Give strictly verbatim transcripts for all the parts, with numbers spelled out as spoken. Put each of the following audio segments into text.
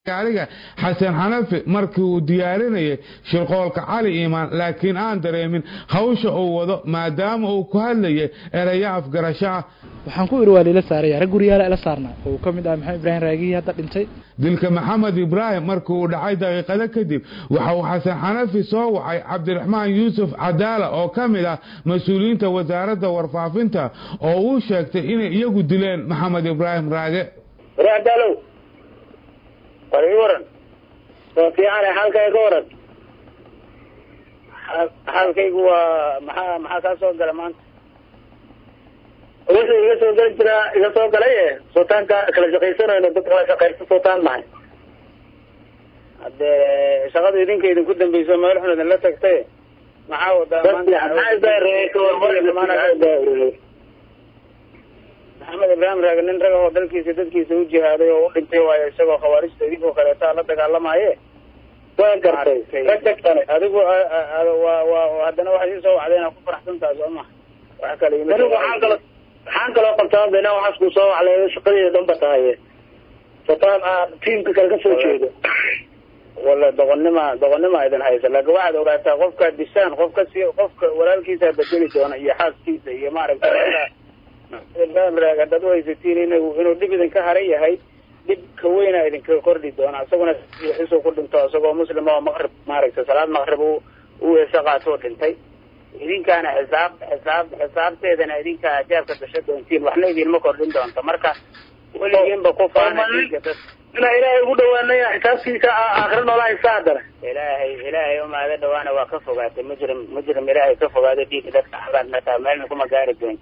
gaariga xasan xanafi markii uu diyaarinayay shirqoolka cali iimaan laakiin aan dareemin hawsha uu wado maadaama uu ku hadlayay eraya afgarasho ah waxaan ku iri waa leela saaray rag guriyaal ila saarnaa oo kamid ah maxamed ibraahim raagi hadda dhintay dilka maxamed ibraahim markii uu dhacay daqiiqada kadib waxa uu xasan xanafi soo wacay cabdiraxmaan yuusuf cadaala oo kamid ah mas'uuliyiinta wasaaradda warfaafinta oo uu sheegtay inay iyagu dileen maxamed ibraahim raage raadalo wari waran soo fiican halkayga waran halkaygu waa maxaa maxaa ka soo gala maanta wixii iga soo gali jira iga soo galay sultaanka kala shaqaysanayno dadka la shaqaysta sultaan mahay hadde shaqada idinka idinku dambayso meel xun idin la tagtay maxaa wadaa maxamed ibraahim raage nin rag oo dalkiisa dadkiisa u jihaaday oo u dhintay waayo isagoo khawaarijta idinkoo kaleeta la dagaalamaye waan gartay adigu waa haddana waxay ii soo wacday inaa ku faraxsan tahay soo maha wax kale waxaan kalo waxaan kaloo qabtaa bena waxaas ku soo waclay shaqadeeda dhanba tahay sultaan aan tiimka kale ka soo jeedo wala doqonnima doqonnima idin haysa laakiin waxaad ogaataa qofka disaan qofka si qofka walaalkiisa bedeli doona iyo xaaskiisa iyo maaragtay ibraahim dad waysatiin inuu inuu dhib idin ka haray yahay dhib ka weyna idin ka kordhi doona isaguna isoo ku dhinto isagoo muslim oo maqrib maaragtay salaad maqrib uu uu qaato dhintay idinkaana xisaab xisaab xisaabteedana idinka ajaabka dasho doontiin waxna idin ma kordhin doonto marka weligiinba ku faanay ila ilaahay ugu dhawaanaya xisaabtiisa aakhir noolaa isaadara ilaahay ilaahay uma ada dhawaana waa ka fogaatay mujrim mujrim ilaahay ka fogaaday dhiig dadka xaqaadna taameel kuma gaari doonto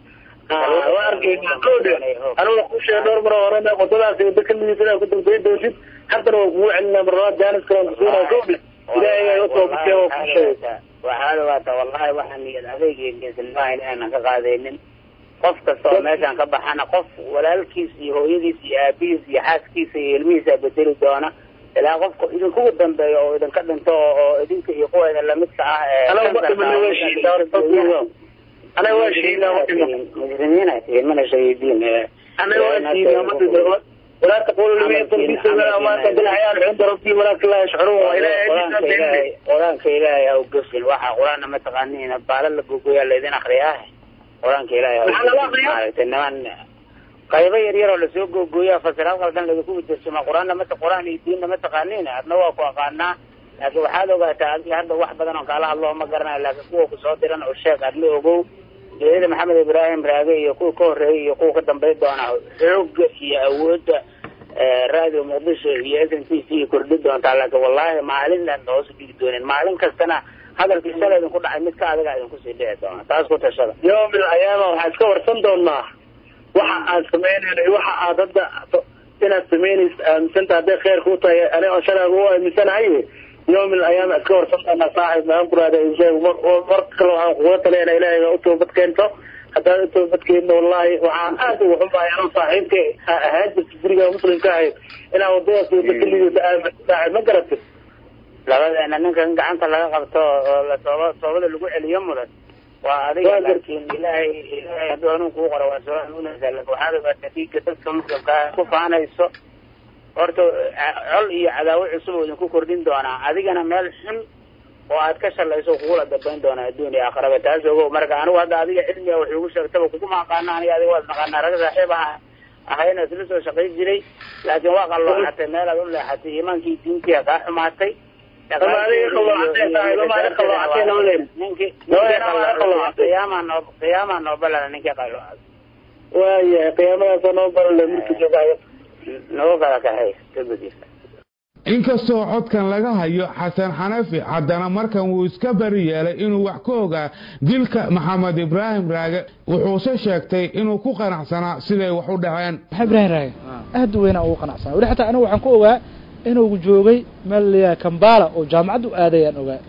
أنا أقول شيء دور مرة ورانا قطلع في ذكر اللي فينا كنت بيد دوشيت حتى لو مو عندنا مرات جانس كلام بسونا كوبي إذا يوصل بشيء وكل وحاله والله وحني الأذيك يجلس الماء أنا كقاعدين قف كسر ماشان كبحنا قف ولا الكيسي هو يجلس أبيز يحاس كيسي الميزة بدل دونا لا قف إذا كود دم بيو إذا كدم تو إذا كيقوى إذا لم تسعى أنا وقت من الوشي دار التصوير أنا واشي لا مجرمين هاتين من الشهيدين أنا واشي لا مدد ولا تقولوا لي يطل بيسر ولا ما تدل عيال عند ربي ولكن لا يشعرون قرآن كإلهي أو قفل واحد قرآن ما تغنين بالا لقوقيا الذين أخرياه قرآن كإلهي أو قفل إنما قيبا يريرو لسوق قوقيا فسرال قلدان لذكوب الجسما قرآن ما تقرآن يدين ما تغنين أدنوا وقوانا لكن وحاله قاتا هذا واحد بدنا قال اللهم قرنا لكن قوة صادرا والشيخ أدلي وقو إذا محمد إبراهيم راجي يقول كوري يقول قدام بيت دونا حوق يعود راديو مقدسه يأذن في في كردي دونا تعالى والله ما علم لأن نوصل بيدونين ما علم كستنا هذا الكسل إذا كنا عميد كذا قاعد نقول سيدي دونا تاسكو تشرب يوم من الأيام وحسكور صندوق ما وحق سمين وحق ضد سنة سمين سنة هذا خير خوطة أنا أشرب هو مثلا عيني يوم من الأيام أذكر صدقنا صاحب ما أنقر هذا الشيء ومرت كلوا عن قوة لنا إلهي أتوا بتكينته حتى أتوا بتكينه والله وعن آده وحبا يعلم صاحبك هاجب تفريقه مسلم كاهد إلا وضيع في بكلي ساعد ما قرأته لا أنا نكن قعنت لها قبطه صوبة اللقوع اليوم ولد وهذه لكن إلهي إلهي أدوانه قوة وأسوأ نزل وحاله بتفيق تذكر مسلم كاهد كفانا يسوء horta col iyo cadaawo cusub oo ku kordhin doona adigana meel xun oo aad ka shalayso kuula dabayn doona adduunka aakhirada taas oo marka anigu hadda adiga cilmiga wuxuu ugu sheegtay kugu ma aqaan aniga adiga waad naqaan rag saaxiib ah ahayna isla soo shaqay jiray laakiin waa qallo xatay meel aad u leexatay iimaankii diintiga ka xumaatay ninki qiyaama no qiyaama no balana ninki qallo waaya qiyaamada no balana markii joogayo inkastoo codkan laga hayo xasan xanafi haddana markan wuu iska bari yeelay inuu wax ka ogaa dilka maxamed ibraahim raage wuxuuse sheegtay inuu ku qanacsanaa siday wax u dhaceen ibraahim raage aad u weyn oo qanacsan wali xataa anigu waxaan ku ogaa inuu joogay meel Kampala oo jaamacadu aadayaan ogaa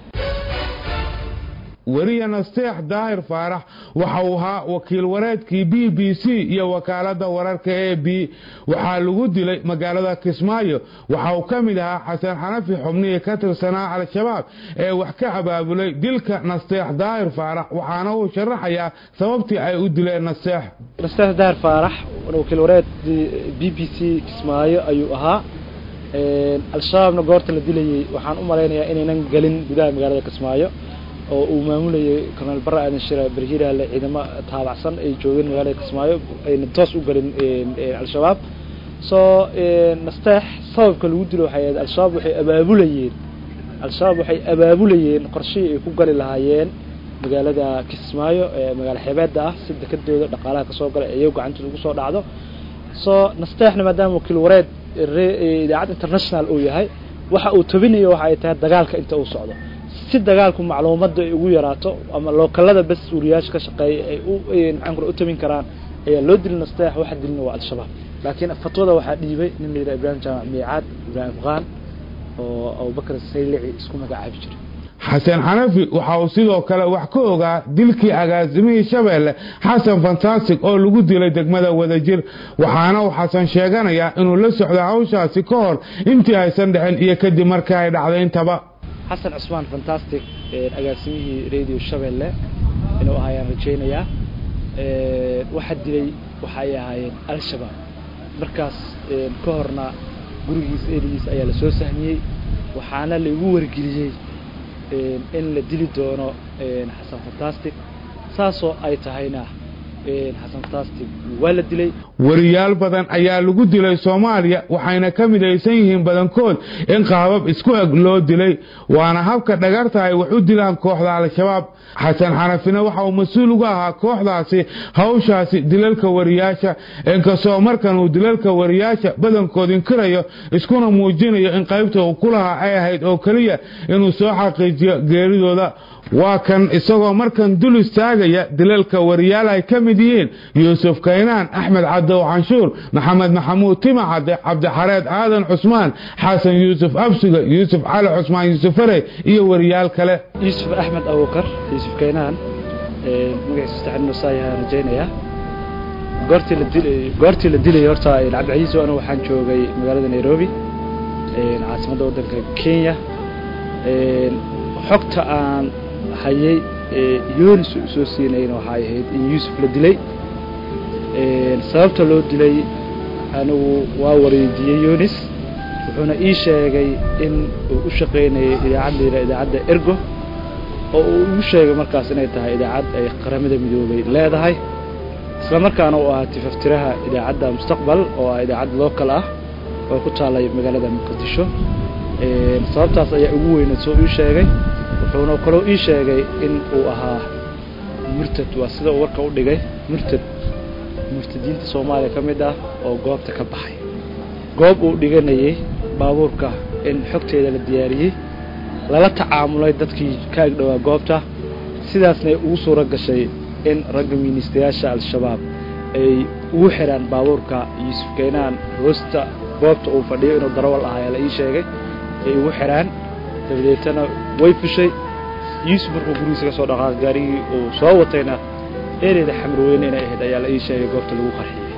ورينا نستيح داهر فارح وحوها وكيل ورادكي بي بي سي يا وكالة ورادك اي بي وحالو ديلي مقالة كسمايو وحاو كاملها حسن حنفي حمنية كتر سنة على الشباب اي وحكا عبابولي ديلك نستيح داهر فارح وحانو شرحيا سببتي اي وديلي نستيح نستيح داهر فارح وكيل وراد بي بي سي كسمايو ايو اها al-shabaabna goorta la dilayay waxaan u malaynayaa inaynan galin gudaha magaalada Kismaayo oo uu maamulayay Colonel Barra Aadan Shira Barhiraale ciidamo taabacsan ay joogeen magaalada Kismaayo ayna toos u galin al-shabaab soo nasteex sababka lagu dilo waxay al-shabaab waxay abaabulayeen al-shabaab waxay abaabulayeen qorshe ay ku gali lahaayeen magaalada Kismaayo ee magaalo xeebeedda ah si dekadooda dhaqaalaha ka soo galay ay gacanta ugu soo dhacdo soo nasteexna maadaama wakiil wareed idaacad international oo yahay waxa uu tabinayo waxa ay tahay dagaalka inta uu socdo si dagaalku macluumaadda ay ugu yaraato ama lookalada bas suuriyaasha ka shaqeeyay ay u aan u tabin karaan ayaa loo dilin nasteex waxa dilin waa al-shabaab laakiin fatwada waxa dhiibay nin la yiraahdo Ibrahim Jaamac Miicaad Ibrahim Qaan oo Abu Bakr Saylici isku magacaabi jiray xasan xanafi waxa uu sidoo kale wax ka ogaa dilkii agaasimihii Shabeelle Xasan Fantastic oo lagu dilay degmada Wadajir waxaana uu xasan sheeganayaa inuu la socdo hawshaasi ka hor intii aysan dhicin iyo kadib markii ay dhacday intaba Xasan Cusmaan Fantastic ee agaasimihii radio Shabeelle inuu ahaayeen rajaynayaa ee waxa dilay waxa ay ahaayeen al-shabaab markaas ka horna gurigiisa eediisa ayaa la soo sahmiyay waxaana la ugu wargeliyay in la dili doono Xasan Fantastic saaso ay tahayna Xasan Fantastic waa la dilay wariyaal badan ayaa lagu dilay Soomaaliya waxayna ka midaysan yihiin badankood in qaabab isku eg loo dilay waana habka dhagarta ay wax u dilaan kooxda al-shabaab Xasan Xanafina waxa uu mas'uul uga ahaa kooxdaasi hawshaasi dilalka wariyaasha inkastoo markan uu dilalka wariyaasha badankood inkirayo iskuna muujinayo in qaybta uu kulaha ay ahayd oo kaliya inuu soo xaqiijiyo geeridooda waa kan isagoo markan dul istaagaya dilalka wariyaal ay ka mid yihiin Yuusuf Kaynaan Axmed Cadow Canshuur Maxamed Maxamuud Timacade Cabdi Xareed Aadan Cusmaan Xasan Yuusuf Absiga Yuusuf Cali Cusmaan Yuusuf Fare iyo wariyaal kale Yuusuf Axmed Abubakar Yuusuf Kaynaan ee magaciisa taxanno saayah rajaynaya goortii la dilay goortii la dilay horta Cabdi Ciise oo waxaan joogay magaalada Nairobi ee caasimadda waddanka Kenya ee xogta aan hayay Yunus soo siinayna waxa ay ahayd in Yuusuf la dilay ee sababta loo dilay anigu waa wareediyay Yunus wuxuuna ii sheegay in uu u shaqeynay idaacadda idaacadda Ergo oo uu u sheegay markaas inay tahay idaacad ay qaramada midoobay leedahay isla markaana uu ahaa tifaftiraha idaacadda Mustaqbal oo ah idaacad local ah oo ku taalay magaalada Muqdisho ee sababtaas ayaa ugu weyn soo ii sheegay wuxuuna kaloo ii sheegay in uu ahaa murtad waa sida uu warka u dhigay murtad murtadiinta Soomaaliya kamid ah oo goobta ka baxay goob uu dhiganayay baabuurka in xogteeda la diyaariyay lala tacaamulay dadkii ka agdhawaa goobta sidaasna ugu suura gashay in ragga ministeriyaasha al-shabaab ay ugu xiraan baabuurka Yuusuf Kaynaan hoosta goobta uu fadhiyo inuu darawal ahaa la ii sheegay ay ugu xiraan dabadeetana way fushay Yuusuf markuu gurigiisa ka soo dhaqaaq gaarigii uu soo watayna eerida xamar weyn inay ahayd ayaa la ii sheegay goobta lagu qarxiyay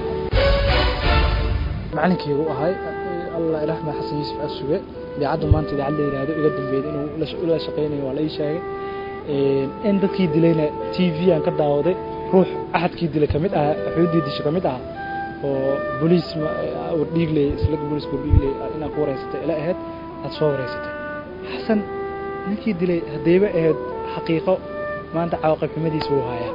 macallinkaygu ahay Allah ilaahay Xasan Yuusuf Asuge idaacadda maanta idaacad la yiraahdo iga dambeeyay inuu la shaqeynayo waa la ii sheegay in dadkii dilayna T V aan ka daawaday ruux ahadkii dilay kamid ah xuduudii disha kamid ah oo booliis oo dhiiglay isla booliis ku dhiiglay inaan ku wareysatay ila ahayd aad soo wareysatay Xasan ninkii dilay hadayba ahayd xaqiiqo maanta caawqab xumadiisa uu haya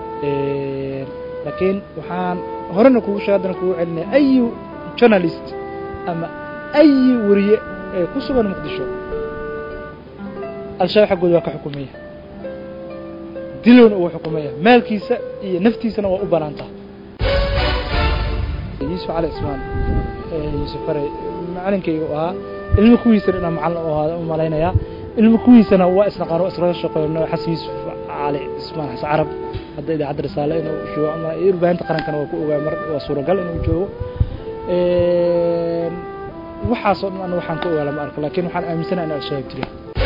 ee laakiin waxaan horena kugu sheegay kugu celinay ay journalist ama ay wariye ee ku sugan Muqdisho al-shabaab xaqooda waa ka xukumayay diloon uu xukumayay maalkiisa iyo naftiisana waa u banaanta Yuusuf Cali Cusmaan ee Yuusuf Fare macallinkaygu ahaa ilmu kuwiisana inaan macallin oo ahaa u malaynaya ilmu kuwiisana waa isla qaar isla shaqeynaa Xasan Yuusuf Cali Cusmaan Xasan Carab hadda idaacadda Risaale inuu soo ama irbaanta qarankana waa ku ogaa mar waa suuragal inuu joogo ee waxa soo dhan waxaan ku ogaa lama arko laakiin waxaan aaminsanahay in al-shabaab jiro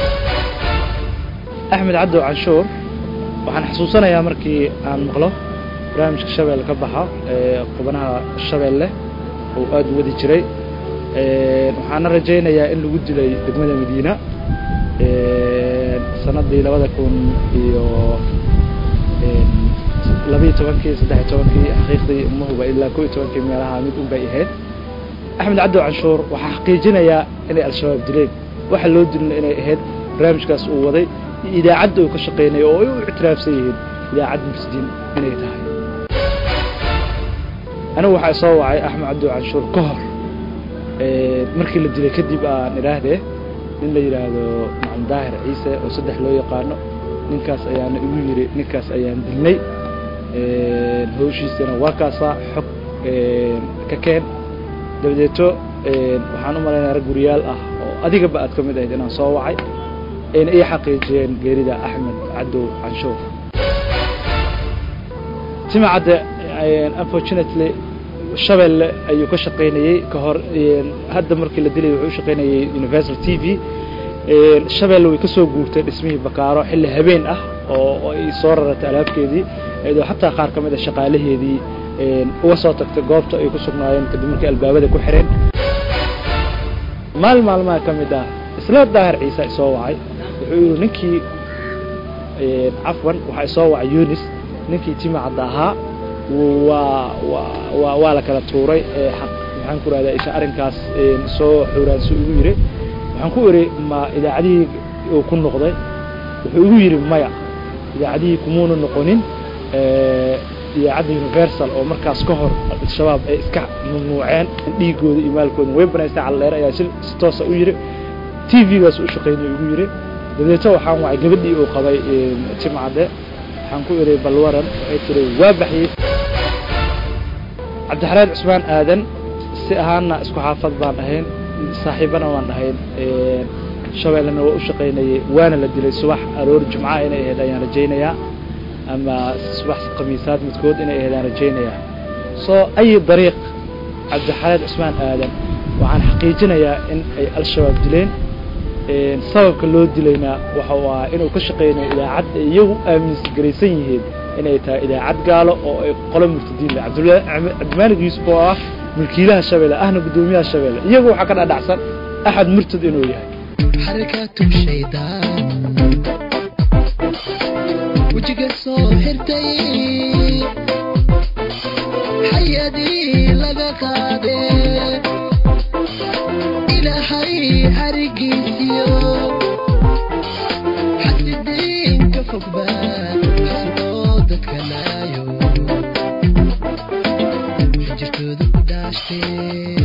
Axmed Cadow Canshuur waxaan xasuusanayaa markii aan maqlo barnaamijka Shabeelle ka baxa ee qubanaha Shabeelle oo aad u wadi jiray ee waxaan rajaynayaa in lagu dilay degmada Madiina ee sanadii labada kun iyo laba iyo toban saddex iyo toban xaqiiqdii ma hubo ilaa koob iyo toban meelaha mid u bay ahayd axmed cabdi canshuur waxaa xaqiijinayaa inay al-shabaab dileen waxa loo dilina inay ahayd barnaamijkaas uu waday idaacadda uu ka shaqeynayo oo ay u ictiraafsan yihiin idaacad musdiin inay tahay anigu waxaa soo wacay axmed cabdi canshuur ka hor markii la dilay kadib aan idhaahdee nin la yidhaahdo macalin daahir ciise oo saddex loo yaqaano ninkaas ayaana igu yidhi ninkaas ayaan dilnay hawshiisana waa kaasaa xog ka keen dabadeeto waxaan u malaynayaa rag guriyaal ah oo adigaba aad ka mid ahayd inaan soo wacay ayna ii xaqiijiyeen geerida axmed cabdow canshuur timacadde unfortunately shabeelle ayuu ka shaqaynayey ka hor hadda markii la dilay wuxuu u shaqaynayay universal t v shabeelle way ka soo guurtay dhismihii bakaaro xilli habeen ah oo ay soo raratay alaabkeedii iyadoo xataa qaar ka mid a shaqaalaheedii uga soo tagtay goobta ay ku sugnaayeen kadib markii albaabada ku xireen maal maalmaha ka mid ah isla daahir ciise isoo wacay wuxuu yidhi ninkii cafwan waxaa isoo wacay yunis ninkii timacadda ahaa waa waa waa la kala tuuray maxaan ku rahdaa isha arrinkaas soo xuuraansi ugu yidhi waxaan ku idhi ma idaacadihii uu ku noqday wuxuu igu yidhi maya idaacadihii kumuuna noqonin idaacadda universal oo markaas ka hor al-shabaab ay iska mamnuuceen dhiigooda iyo maalkooda way banaystay calleer ayaa si toosa u yidhi t v-gaas u shaqaynay ugu yidhi dabeeto waxaan wacay gabadhii uu qabay timcadde waxaan ku idhi bal waran waxay tiri waa baxyey cabdixareen cusmaan aadan si ahaanna isku xaafad baan ahayn saaxiibana waan ahayn shabeellena waa u shaqaynayay waana la dilay subax aroor jumca inay ahayd ayaan rajaynayaa ama subax khamiisaad midkood inay ahayd aan rajaynayaa soo ay dariiq cabdixareen cusmaan aadan waxaan xaqiijinayaa in ay al-shabaab dileen sababka loo dilayna waxa uu ahaa inuu ka shaqeynayo idaacad ay iyagu aaminsan garaysan yihiin inay tahay idaacad gaalo oo ay qolo murtadiin leh cabdimaalig yuusuf oo ah mulkiilaha shabeelle ahna guddoomiyaha shabeelle iyagu waxaa ka dhadhacsan axad murtad inuu yahay xarakaatu shaydaan wajiga soo xirtay xayadii laga qaaday ilaahay xarigiisiyo xasidiinka fogbaa xasidoo dadka laayo xijirtooda ku dhaashtee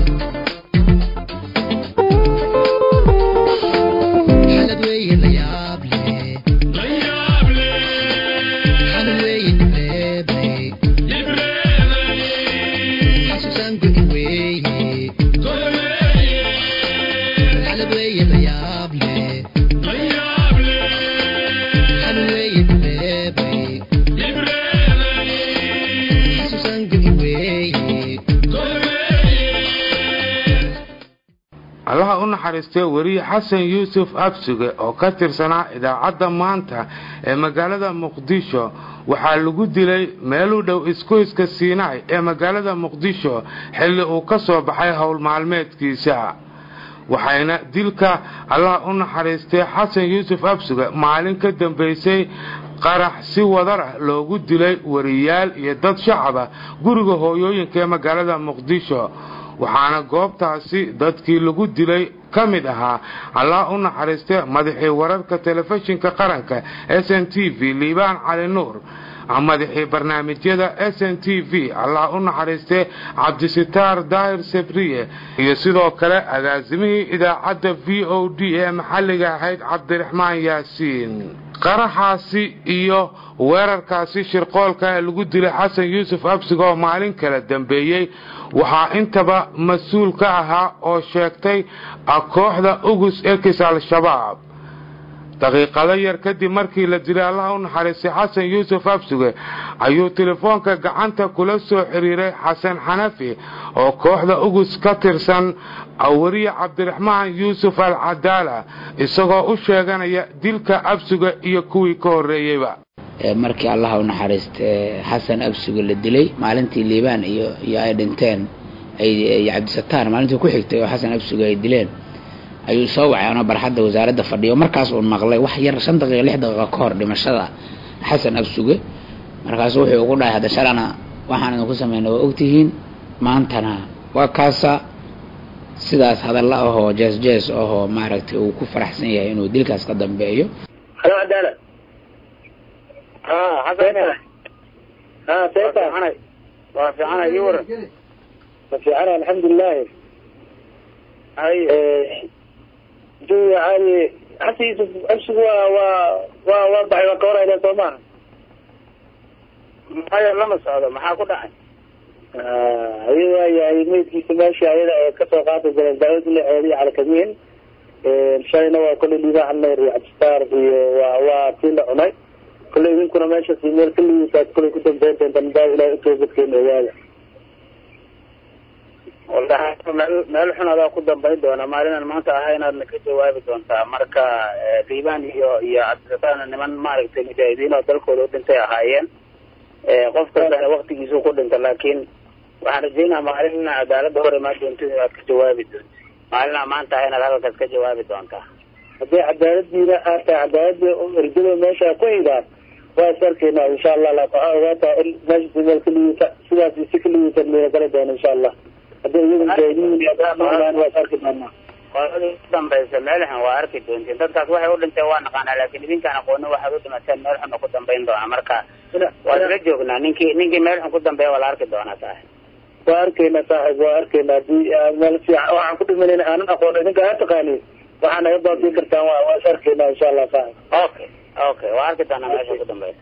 xalad weeye la yaab leh xalad weeye dibreebley xasuusaan go'i weeye xalad weeye la yaab leh xalad weeye dibreebley xasuusaan go'i weeye allaha u naxariistay weriye xasan yuusuf absuge oo ka tirsanaa idaacadda maanta ee magaalada muqdisho waxaa lagu dilay meel u dhow isgoyska siinaay ee magaalada muqdisho xilli uu ka soo baxay howl maalmeedkiisa waxayna dilka allaha u naxariistay xasan yuusuf absuge maalin ka dambaysay qarax si wadar ah loogu dilay wariyaal iyo dad shacaba guriga hooyooyinka ee magaalada muqdisho waxaana goobtaasi dadkii lagu dilay ka mid ahaa allah u naxariistay madaxii wararka telefishinka qaranka s n t v liibaan cali nuur madaxii barnaamijyada s n t v allah u naxariistay cabdisitaar daahir sabriye iyo sidoo kale agaasimihii idaacadda v o d ee maxalliga ahayd cabdiraxmaan yaasiin qaraxaasi iyo weerarkaasi shirqoolka ee lagu dilay xasan yuusuf absuge oo maalin kala dambeeyey waxaa intaba mas-uul ka ahaa oo sheegtay kooxda ugus ekis al-shabaab daqiiqado yar kadib markii la dilay allaha u naxariistay xasan yuusuf absuge ayuu telefoonka gacanta kula soo xiriiray xasan xanafi oo kooxda ugus ka tirsan weriye cabdiraxmaan yuusuf al cadaala isagoo u sheeganaya dilka absuge iyo kuwii ka horreeyeyba markii allaha u naxariistay xasan absuge la dilay maalintii liibaan iyo iyo ay dhinteen ay cabdisataar maalintii ku xigtay oo xasan absuge ay dileen ayuu soo wacay anoo barxadda wasaaradda fadhiyo markaas uu maqlay wax yar shan daqiiqo lix daqiiqo ka hor dhimashada xasan absuge markaas wuxuu ugu dhahay hadda shalana waxaan idinku sameynay waa ogtihiin maantana waa kaasa sidaas hadalla ahoo jees jees ahoo maaragtay uu ku faraxsan yahay inuu dilkaas ka dambeeyo. halo cadaalad haa xasan haa seeta ana waa fiican ay war fiican alxamdulillah ay جو يعني حتى أمشي و و و وضع وكورة إلى سومان هاي لما صار ما حاكون عن أيوة يعني ميت في ماشي على كسوقات الزلزال اللي عليه على كمين مشان نوع كل اللي ذا عنا يرجع ستار و وكل عناي كل يمكن ماشي في مير كل يساعد كل كتب زين تنبأ إلى توجد كل هذا والله meel xun adaa ku dambayn doona maalin maanta ahayna ka jawaabi doontaa marka diiban iyo iyo cadaan niman maaragtay mujaahidiin oo dalkooda u dhintay ahaayeen ee qof kasta waqtigiisu ku dhintay laakiin waxaan rajaynayaa maalin cadaalada hore ma doonto inaad ka jawaabi doonto maalin maanta ahayna halkaas ka jawaabi doontaa hadii cadaaladiina aad cadaalada urjada meesha ku iibaan waa sarkeena insha Allah la tacaawata meesha meel kaliya sidaas si kaliya meel kala doona insha Allah هذا يوم جايين يا جماعة أنا وصارك معنا. قالوا دم بس ملح واركي دونتي. أنت تقول هاي ولن توانا قانا لكن إذا كان قونا واحد مثلا ملح نقدم بين دو أمريكا. وارجعنا نيجي نيجي ملح نقدم بين ولا أركي دونا صاحب. واركي صاحب واركي دي ملح وعن كل من أنا أقول إذا كانت قاني وأنا يبغى ذكر توا وصاركنا إن شاء الله صاحب. أوكي أوكي واركي دونا ملح نقدم بين.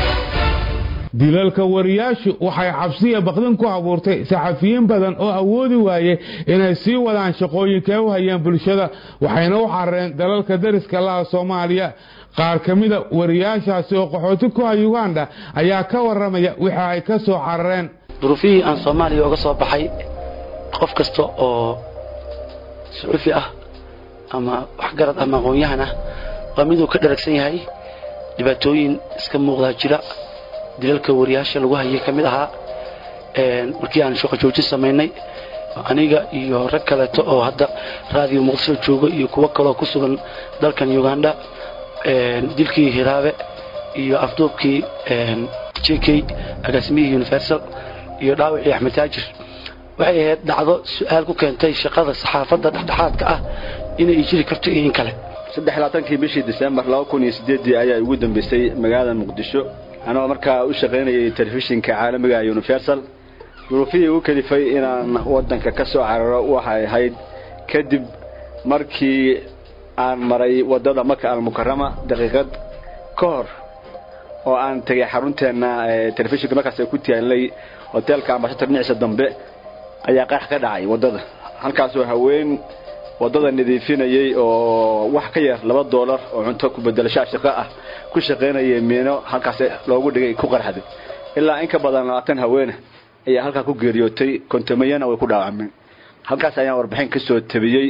dilalka wariyaashu waxay xabsiya baqdin ku abuurtay saxafiyiin badan oo awoodi waayay inay sii wadaan shaqooyinka u hayaan bulshada waxayna u xareen dalalka dariska la Soomaaliya qaar kamida wariyaashaasi oo qaxooti ku ah Uganda ayaa ka waramaya waxa ay ka soo xareen duruufii aan Soomaaliya uga soo baxay qof kasta oo suufi ah ama wax garad ama aqoon-yahan ah waa mid uu ka dharagsan yahay dhibaatooyin iska muuqda jira dilalka wariyaasha lagu hayay kamid ahaa een markii aan shaqo joojin sameynay aniga iyo rag kale oo hadda raadiyo Muqdisho joogo iyo kuwa kale oo ku sugan dalkan Uganda een dilkii Hiraabe iyo afduubkii een J K agaasimihi Universal iyo dhaawacii Axmed Taajir waxay ahayd dhacdo su'aal ku keentay shaqada saxaafadda dhexdhexaadka ah inay jiri karto in kale saddex iyo labaatankii bishii December laba kun iyo sideed ayaa ugu dambeysay magaalada Muqdisho أنا مركا وشغلني تلفزيون كعالمي يونيفرسال ظروفي وكلفي إن ودن ككسو على واحد هيد كذب مركي عن مري وددا مكة المكرمة دقيقة كور وأن تجي حرونت أن تلفزيون كمكة سيكوتي اللي هوتيل كان بشتر نعيش الدنباء أي قاح كدعي وددا هنكاسو هوين وددا النظيفين يي وحكيه لبعض دولار وعنتك بدل شاش شقاء ku shaqeynayay meeno halkaas loogu dhigay ku qarxaday ilaa in ka badan labaatan haween ayaa halka ku geeriyootay kontamayana way ku dhaawacmeen halkaas ayaan warbixin ka soo tabiyay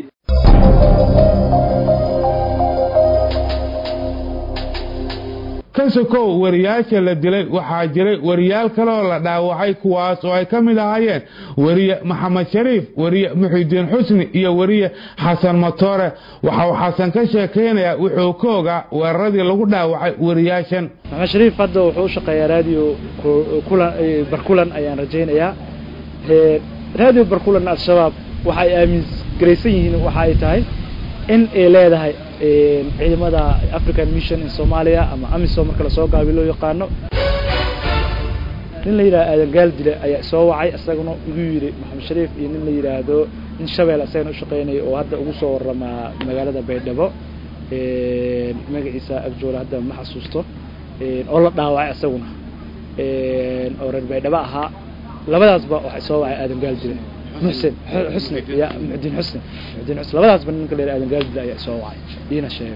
kansoko wariyaasha la dilay waxaa jiray wariyaal kale oo la dhaawacay kuwaas oo ay kamid ahaayeen wariye Maxamed Shariif wariye Muxidiin Xusni iyo wariye Xasan Matore waxa uu Xasan ka sheekeynaya wuxuu ka ogaa weeraradii lagu dhaawacay wariyaashan Maxamed Shariif hadda wuxuu shaqeeyaa raadiyo kulan barkulan ayaan rajaynayaa ee raadiyo barkulan al-shabaab waxay aamin gareysan yihiin waxa ay tahay in ay leedahay ciidamada African Mission in Somalia ama AMISOM marka la soo gaabilo yaqaano nin la yiraahdo Aadan Gaaldile ayaa soo wacay asaguna ugu yiri Maxamed Shariif iyo nin la yiraahdo in Shabeelle asagana u shaqeynay oo hadda ugu soo warama magaalada Baydhabo ee magaciisa Abjool hadda ma xasuusto ee oo la dhaawacay asaguna ee oo reer Baydhabo ahaa labadaasba waxay soo wacay Aadan Gaaldile محسن حسني يا معدين حسني معدين حسن لبلاس بنك اللي آدم قال لا يسوى عاي دينا شيء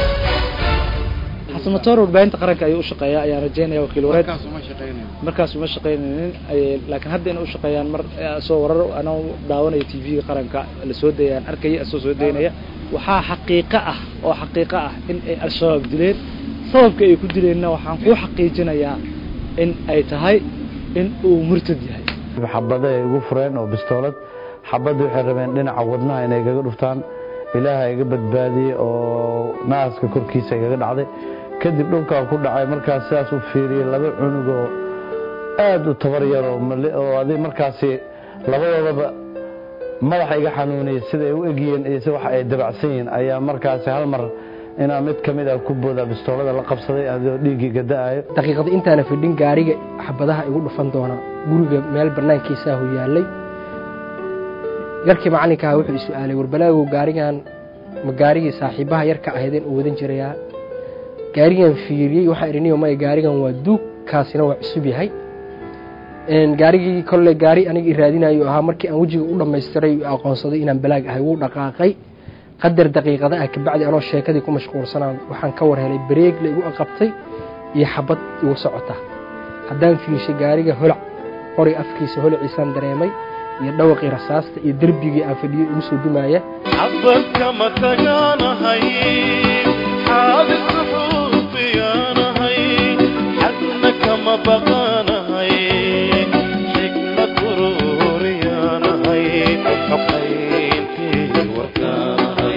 حسن مطار وبين تقرأك أي أشقياء يا رجينا يا وكيل ورد مركز وما شقينا مركز وما شقينا لكن هذا أنا أشقياء مر صور أنا داون تي في قرنك السود يعني أركي أساس ودينا وحا حقيقة وحقيقة إن الشباب دليل صوب كي يكون دليلنا وحنقو حقيقتنا يا إن أي تهاي إن ومرتد هاي xabada ay ugu fureen oo bistoolad xabadu waxay rabeen dhinaca wadnaha inay kaga dhuftaan ilaahay iga badbaadiyay oo naaska korkiisa kaga dhacday kadib dhulka ku dhacay markaas sidaas u fiiriyay laba cunug oo aad u tabar yar oo oo aday markaas labadoodaba madaxa iga xanuuniyay sida ay u egiyeen iyo sida wax ay dabacsan yihiin ayaa markaasi hal mar inaa mid ka mid ah ku booda bistoolada la qabsaday adoo dhiiggii gada'ayo daqiiqada intaana fidhin gaariga xabadaha igu dhufan doona guriga meel bannaankiisa ah yaallay yarkii macalinka ah wuxuu su'aalay warbalaagu gaarigan ma gaarigii saaxiibaha yarka ahaydeen uu wadan jiray gaarigan fiiriyay waxa iriniyo ma gaarigan waa duug kaasina waa cusub yahay een gaarigii kolle gaari aniga iraadinayo ahaa markii aan wajiga u dhameystiray aqoonsaday inaan balaag ahay wuu dhaqaaqay qadar daqiiqada ah ka bacdi anoo sheekadii ku mashquulsanaan waxaan ka war helay bareeg la igu aqabtay iyo xabad igu socota haddaan fiirshay gaariga holac qori afkiisa holaciisaan dareemay iyo dhawaqii rasaasta iyo darbigii aan fadhiyay ugu soo dumaaya xabadka ma tagaanahay xaadis xuufiyaanahay xadna kama baqaanahay xikmad ururiyaanahay xaqayntii warkaanahay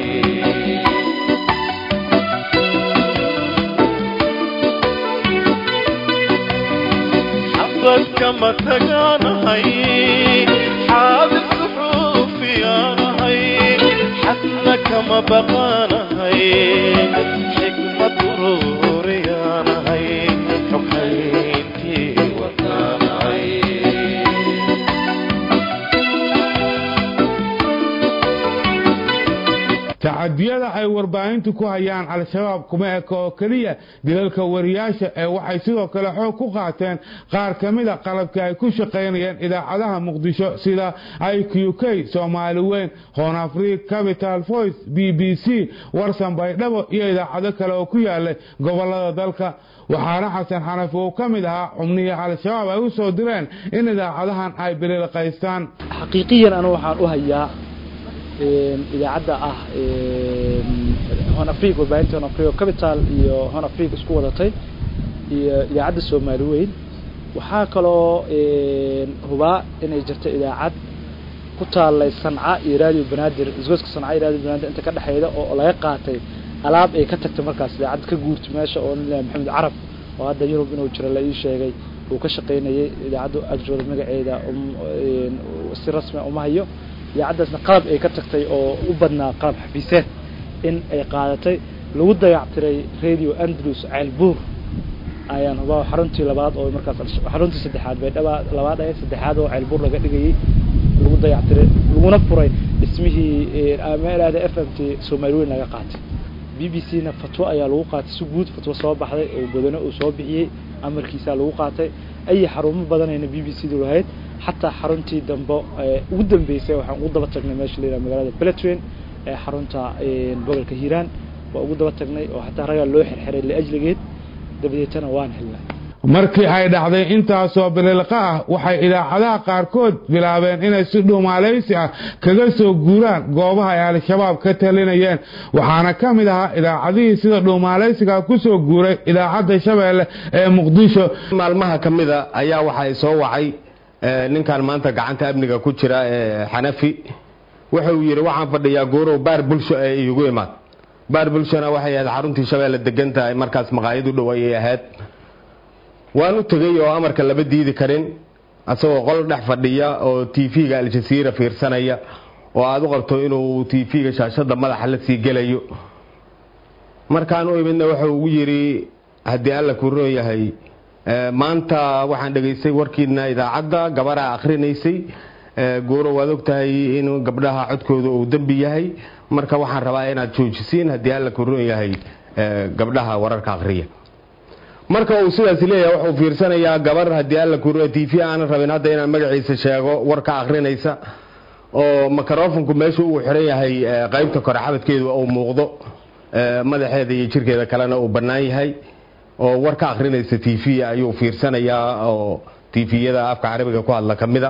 xabadka ma tagaanahay حادث حوفي أنا هاي حتى كما بقانا هاي حكمة روري أنا هاي حكايتي وكانا هاي tacadiyada ay warbaahintu ku hayaan al-shabaab kuma eka oo keliya dilalka wariyaasha ee waxay sidoo kale xoog ku qaateen qaar ka mid a qalabka ay ku shaqaynayeen idaacadaha muqdisho sida I Q K Soomaali Weyn Horn Africa Capital Voice B B C Warsan Baydhabo iyo idaacado kale oo ku yaala gobolada dalka waxaana xasan xanafi oo ka mid ahaa xubnihii al-shabaab ay u soo direen in idaacadahan ay bililqaystaan xaqiiqiyan anu waxaan u hayaa idaacada ah Horn Africa warbaahinta Horn Africa Capital iyo Horn Africa isku wadatay iyo idaacada Soomaali Weyn waxaa kaloo hubaa inay jirto idaacad ku taalay Sanca iyo Radio Banaadir isgoyska Sanca iyo Radio Banaadir inta ka dhaxayda oo laga qaatay alaab ay ka tagtay markaas idaacad ka guurtay meesha oo Maxamed Carab oo hadda Yurub inuu jiro la ii sheegay uu ka shaqeynayay idaacadu ajooda magaceeda si rasmi ah uma hayo idaacadaasna qalab ay ka tagtay oo u badnaa qalab xafiiseed in ay qaadatay lagu dayactiray Radio Andalus Ceelbuur ayaan hubaa xaruntii labaad oo markaas xaruntii saddexaad bay dhaba labaad ay saddexaad oo Ceelbuur laga dhigay lagu dayactiray laguna furay ismihii ameelada F M T Soomaali Weyn laga qaatay B B C na fatwo ayaa lagu qaatay si guud fatwo soo baxday oo godano uu soo bixiyay amarkiisa lagu qaatay ay xarumo badan ay B B C du lahayd حتى حرنتي دمبو ودم بيسي وحن قد بتقني ماشي لنا مقالة بلاتوين حرنتا بقول كهيران وقد بتقني وحتى رجال لوح الحري لأجل جد دبيتنا وان هلا markii ay dhacday intaasoo bililqa ah waxay idaacadaha qaarkood bilaabeen inay si dhuumaaleysi ah kaga soo guuraan goobaha ay al-shabaab ka talinayeen waxaana ka mid ahaa idaacadihii sida dhuumaaleysiga ku soo guuray idaacadda Shabeelle ee Muqdisho maalmaha kamida ayaa waxay soo wacay ninkan maanta gacanta amniga ku jira ee Xanafi wuxuu yiri waxaan fadhiyaa goorow baar bulsho ay igu imaad baar bulshona waxay ahayd xaruntii Shabeelle degantahay markaas maqaayad u dhow ay ahayd waanu tagay oo amarka laba diidi karin asagoo qol dhex fadhiya oo T V-ga Al Jazeera fiirsanaya oo aad u qabto inuu T V-ga shaashada madaxa la sii gelayo markaan u imidna wuxuu ugu yiri hadii alla ku roo yahay maanta waxaan dhageystay warkiina idaacada gabadha akhrineysay gooro waad ogtahay in gabdhaha codkooda uu dambi yahay marka waxaan rabaa inaad joojisiin hadii alla ku roo yahay gabdhaha wararka akhriya marka uu sidaas leeyahay wuxuu fiirsanayaa gabar hadii alla ku roo T V aan rabin hadda inaan magaciisa sheego warka akhrinaysa oo mikrofoonku meesha uu xiran yahay qaybta kore xabadkeedu uu muuqdo madaxeeda iyo jirkeeda kalena uu banaan yahay oo warka akhrinaysa T V ayuu fiirsanayaa oo T V-yada afka Carabiga ku hadla kamida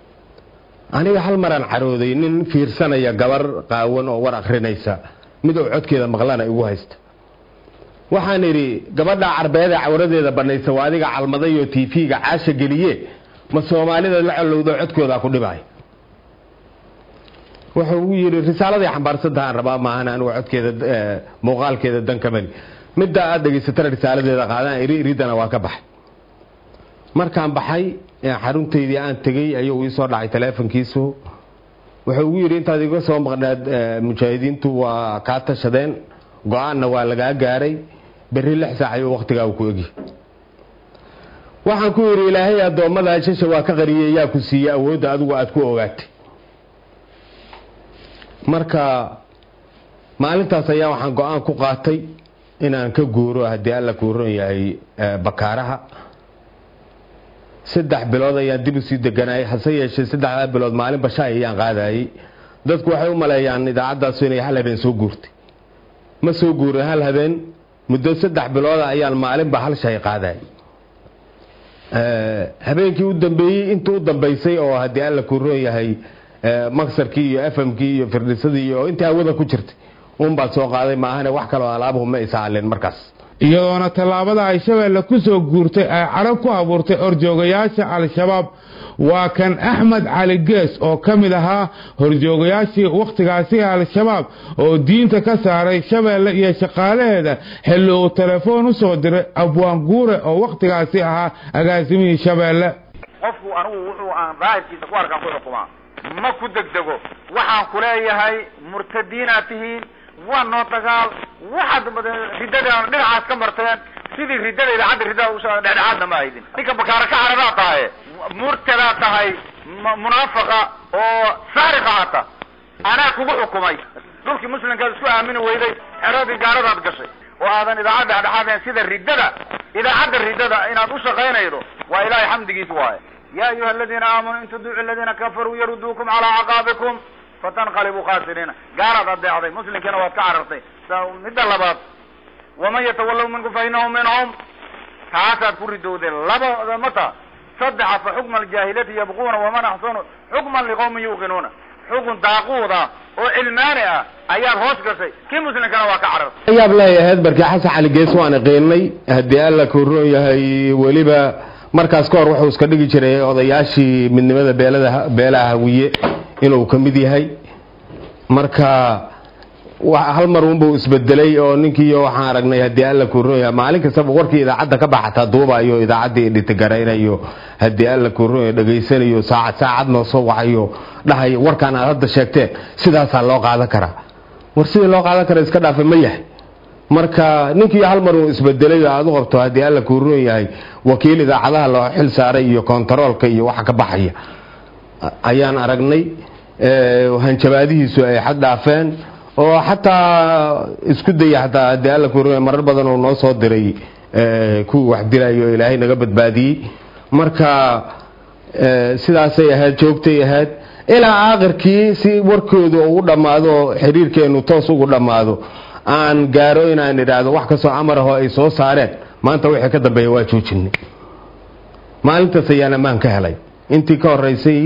aniga hal maran carooday nin fiirsanaya gabar qaawan oo war akhrinaysa mid uu codkeeda maqlana igu haysta waxaan iri gabadha Carbeeda cawradeeda banaysa waa adiga calmaday oo T V-ga caasha galiye ma Soomaalida la calowdo codkooda ku dhibay wuxuu yiri risaaladii xambaarsantahay rabaa ma ahan anigu codkeeda muuqaalkeeda dan kamali midda aad dhageysatay risaaladeeda qaadaan iri iridana waa ka baxay markaan baxay xarunteedii aan tagay ayuu ii soo dhacay teleefankiisu wuxuu ugu yidhi intaad iga soo maqnaad mujaahidiintu waa kaa tashadeen go-aanna waa lagaa gaaray berri lix saac ayuu waqtigaa ku egi waxaan ku yidhi ilaahay addoommada shasha waa ka qariyay yaa ku siiyey awoodda adigu aad ku ogaatay marka maalintaas ayaa waxaan go-aan ku qaatay inaan ka guuro haddii alla kuu ron yahay bakaaraha saddex bilood ayaan dib u sii deganayay hase yeeshee saddexdaa bilood maalin bashaay ayaan qaadayay dadku waxay u maleeyaan idaacaddaas inay hal habeen soo guurtay ma soo guurin hal habeen muddo saddex bilooda ayaan maalinba hal shay qaadayay habeenkii u dambeeyey intii u dambaysay oo haddii alla kuu ron yahay maksarkii iyo fmkii iyo firdhisadii iyo intii hawada ku jirtay unbaad soo qaaday maahane wax kaloo alaabuhu ma isaalin markaas iyadoona tallaabada ay shabeelle ku soo guurtay ay carab ku abuurtay horjoogayaasha al-shabaab waa kan axmed cali gees oo ka mid ahaa horjoogayaashii wakhtigaasi al-shabaab oo diinta ka saaray shabeelle iyo shaqaalaheeda xilli uu telefoon u soo diray abwaan guure oo wakhtigaasi ahaa agaasimihii shabeelle qofku anigu wuxuu aan daahirkiisa ku arkaan ku xukumaa ma ku degdego waxaan ku leeyahay murtadiinaad tihiin waa noo dagaal waxaad riddada dhinacaas ka marteen sidii riddada idaacadda riddada usoo dhexdhexaadna ma aydin ninka bakaara ka caradaa tahay murtadaa tahay munaafaqa oo saariqa hata anaa kugu xukumay dhulkii muslimkaad isku aamini weyday xeradii gaaradaad gashay oo aadan idaacad dhexdhexaadeen sida riddada idaacadda riddada inaad u shaqaynaydo waa ilaahay xamdigiis waaye يا أيها الذين آمنوا إن تدعوا الذين كفروا يردوكم على عقابكم فتنقلبوا خاسرين قارت أدي عظيم مسلم كانوا واتكعرطي مدى اللبات ومن يتولوا منكم فإنهم منهم تعاسى كردوا ذي اللبا متى صدح فحكم الجاهلية يبغون ومن أحسنوا حكما لقوم يوقنون حكم داقوضة وعلمانية أيام هوسكسي كي مسلم كانوا واتكعرط أيام لا يهد بركي حسن على قيس وانا قيمي هدي قال لك الرؤية هي وليبا markaas ka hor wuxuu iska dhigi jiray odayaashii midnimada beelada beelaha hawiye inuu ka mid yahay marka hal mar uun buu isbedelay oo ninkii waxaan aragnay hadii alla ku rooya maalin kasta warkii idaacadda ka baxata duubayo idaacaddii dhigtagaraynaayo hadii alla ku rooya dhageysanayo saacad saacad noo soo wacayo dhahay warkaan aad hadda sheegteen sidaas loo qaadan karaa war sidii loo qaadan kara iska dhaafay ma yahay marka ninkii hal mar uu isbedelay aad u qabto hadii alla ku roon yahay wakiil idaacadaha loo xil saaray iyo kontaroolka iyo waxa ka baxaya ayaan aragnay ee hanjabaadihiisu ay xad dhaafeen oo xataa isku dayay xataa hadii alla ku roon marar badan oo noo soo diray ee ku wax dilayo ilaahay naga badbaadiyay marka sidaas ay ahayd joogtay ahayd ilaa aakhirkii si warkoodu uu dhamaado xiriirkeenu toos ugu dhamaado aan gaaro inaan iraado wax ka soo amar ah oo ay soo saareen maanta wixii ka dambeeyay waa joojinay maalintaas ayaan maan ka helay intii ka horeysay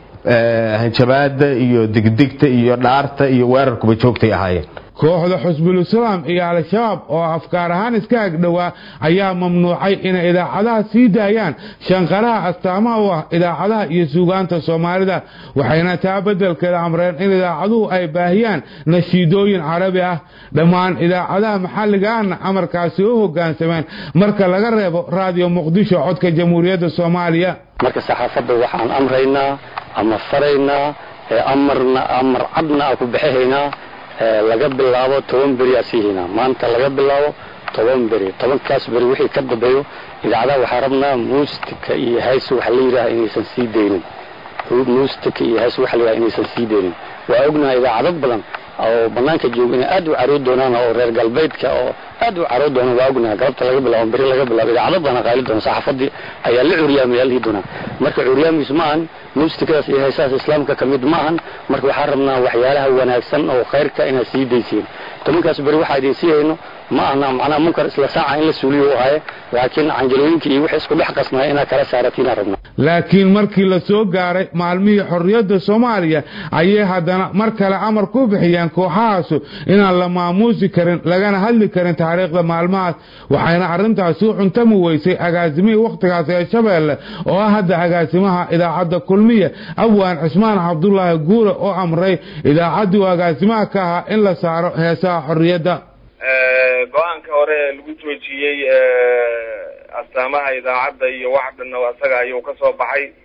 ee hanjabaada iyo digdigta iyo dhaarta iyo weerarkuba joogtay ahaayeen kooxda xusbul islaam iyo al-shabaab oo afkaar ahaan iska agdhawaa ayaa mamnuucay inay idaacadaha sii daayaan shanqaraha astaamaha u ah idaacadaha iyo suugaanta soomaalida waxayna taa beddelkeeda amreen in idaacaduhu ay baahiyaan nashiidooyin carabi ah dhammaan idaacadaha maxalliga ahna amarkaasi u hoggaansameen marka laga reebo raadiyo muqdisho codka jamhuuriyadda soomaaliya marka saxaafadda waxaan amraynaa ama faraynaa amarna amar cadna ku bixinaynaa laga bilaabo toban beri asiina maanta laga bilaabo toban beri toban kaas beri wixii ka dambeeyo idaacadaha waxaa rabnaa muustika iyo hees waxa la yiraahdo inaysan sii deynin muustika iyo hees waxa la yiraahdo inaysan sii deynin waa ognahay idaacado badan oo banaanka jooga inay aad u carood doonaan oo reer galbeedka oo aad u carood doonaan waa ognahay galabta laga bilaabo beri laga bilaabo idaacado badan qaali doona saxaafadii ayaa la curyaamay halkii doona marka curyaamiis ma ahan muustikaas iyo heesaas islaamka kamid ma ahan marka waxaan rabnaa waxyaalaha wanaagsan oo khayrka inay sii deyseen tobankaas beri waxa ay siiyayno ma ahna macna munkar isla saaca in la suuliyo ahay laakiin anjalooyinka iyo wixii isku dhex qasnaa ina kala saaratina rabna laakiin markii la soo gaaray maalmihii xorriyadda Soomaaliya ayay haddana mar kale amar ku bixiyeen kooxahaas inaan la maamuusi karin lagana hadli karin taariikhda maalmahaas waxayna arintaas u cuntami weysay agaasimihii waqtigaas ee Shabeelle oo ah hadda agaasimaha idaacadda kulmiye Abwaan Cismaan Cabdullaahi Guure oo amray idaacaddu agaasimaha ka ah in la saaro heesaha xorriyadda go-aanka hore lagu joojiyey astaamaha idaacadda iyo wax dhanna asaga ayuu ka soo baxay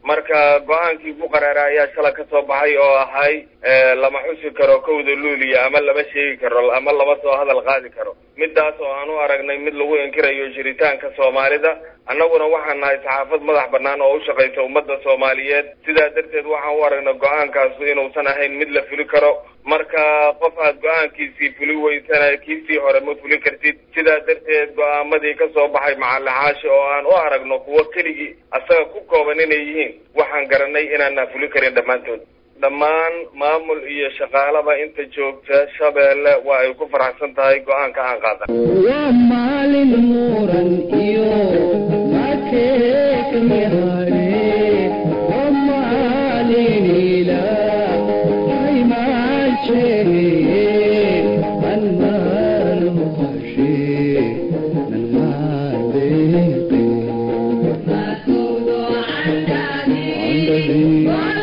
marka go-aankii ku qaraara ayaa shala ka soo baxay oo ahay lama xusi karo kowda luuliya ama lama sheegi karo ama lama soo hadal qaadi karo midaas oo aan u aragnay mid lagu inkirayo jiritaanka Soomaalida annaguna waxaan nahay saxaafad madax bannaan oo u shaqeysa ummadda Soomaaliyeed sidaa darteed waxaan u aragnay go-aankaas inuusan ahayn mid la fuli karo marka qof aad go-aankiisii fuli weysana kiisii hore ma fuli kartid sidaa darteed go-aamadii ka soo baxay macallixaashi oo aan u aragno kuwo keligii asaga ku kooban inay yihiin waxaan garanay inaanna fuli karin dhammaantood dhammaan maamul iyo shaqaalaba inta joogta Shabeelle waa ay ku faraxsan tahay go-aanka aan qaadan waa maalin muran iyo makeeka mihare waa maalin ilaa ay maajee anmaan muqashee nan maadeeqe makudo candani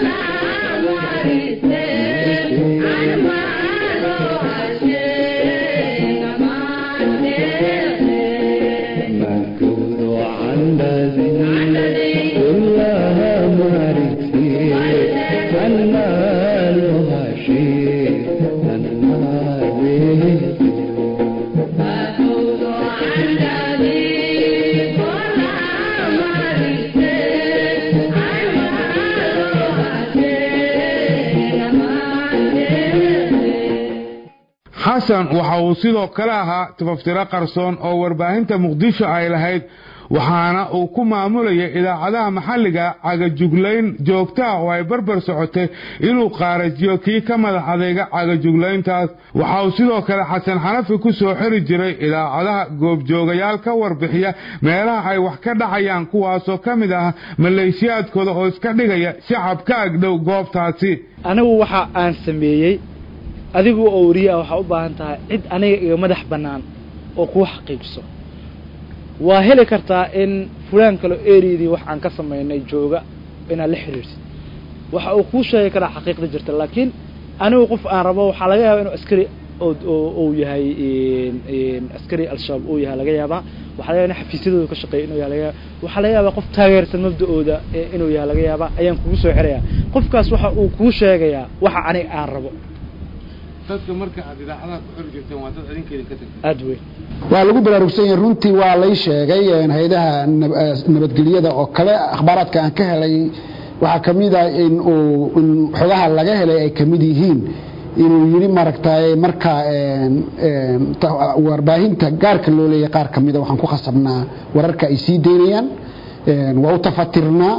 xasan waxa uu sidoo kale ahaa tafaftiro qarsoon oo warbaahinta Muqdisho ay lahayd waxaana uu ku maamulayay idaacadaha maxalliga cagajuglayn joogta oo ay barbar socotay inuu qaarajiyo kii ka madax adeega cagajuglayntaas waxa uu sidoo kale Xasan Xanafi ku soo xiri jiray idaacadaha goobjoogayaal ka warbixiya meelaha ay wax ka dhacayaan kuwaasoo ka mid ah maleeshiyaadkooda oo iska dhigaya shacab ka agdhow goobtaasi anigu waxa aan sameeyay adigu oo wariya waxa u baahan tahay cid aniga iga madax banaan oo ku xaqiijiso waa heli kartaa in fulaan kale ereydii wax aan ka sameeynay jooga ina la xiriirsid waxa uu ku sheegay kara xaqiiqda jirta laakiin anigu qof aan rabo waxa laga yaabaa inuu askari oo yahay in askari al-shabaab oo yahay laga yaabaa waxa laga yaabaa xafiisyadooda ka shaqeeyo inuu yahay waxa laga yaabaa qof taageersan mabda'ooda inuu yahay laga yaabaa ayaan kugu soo xiraya qofkaas waxa uu ku sheegayaa waxa aniga aan rabo dadka marka aad idaacadaha ku xir jirteen waa dad adinkeeda ka tagtay aad weyn waa lagu baraarugsan yahay runtii waa lay sheegay hay'adaha nabadgelyada oo kale akhbaaraadka aan ka helay waxa kamid ah in uu xogaha laga helay ay kamid yihiin inuu yiri maragtay marka een warbaahinta gaarka loo leeyahay qaar kamid ah waxaan ku khasabnaa wararka ay sii deynayaan een waa u tafatirnaa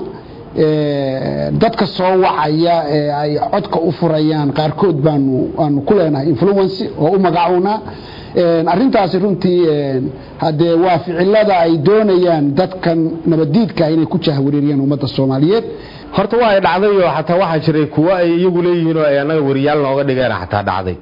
dadka soo wacaya ee ay codka u furayaan qaarkood baanu aanu ku leenahay influence oo u magacaawna een arintaasi runtii een hadee waa ficilada ay doonayaan dadkan nabadiidka inay ku jahwareeriyaan ummadda Soomaaliyeed horta waa ay dhacday oo xataa waxa jiray kuwa ay iyagu leeyihiin oo ay anaga wariyaal nooga dhigeen xataa dhacday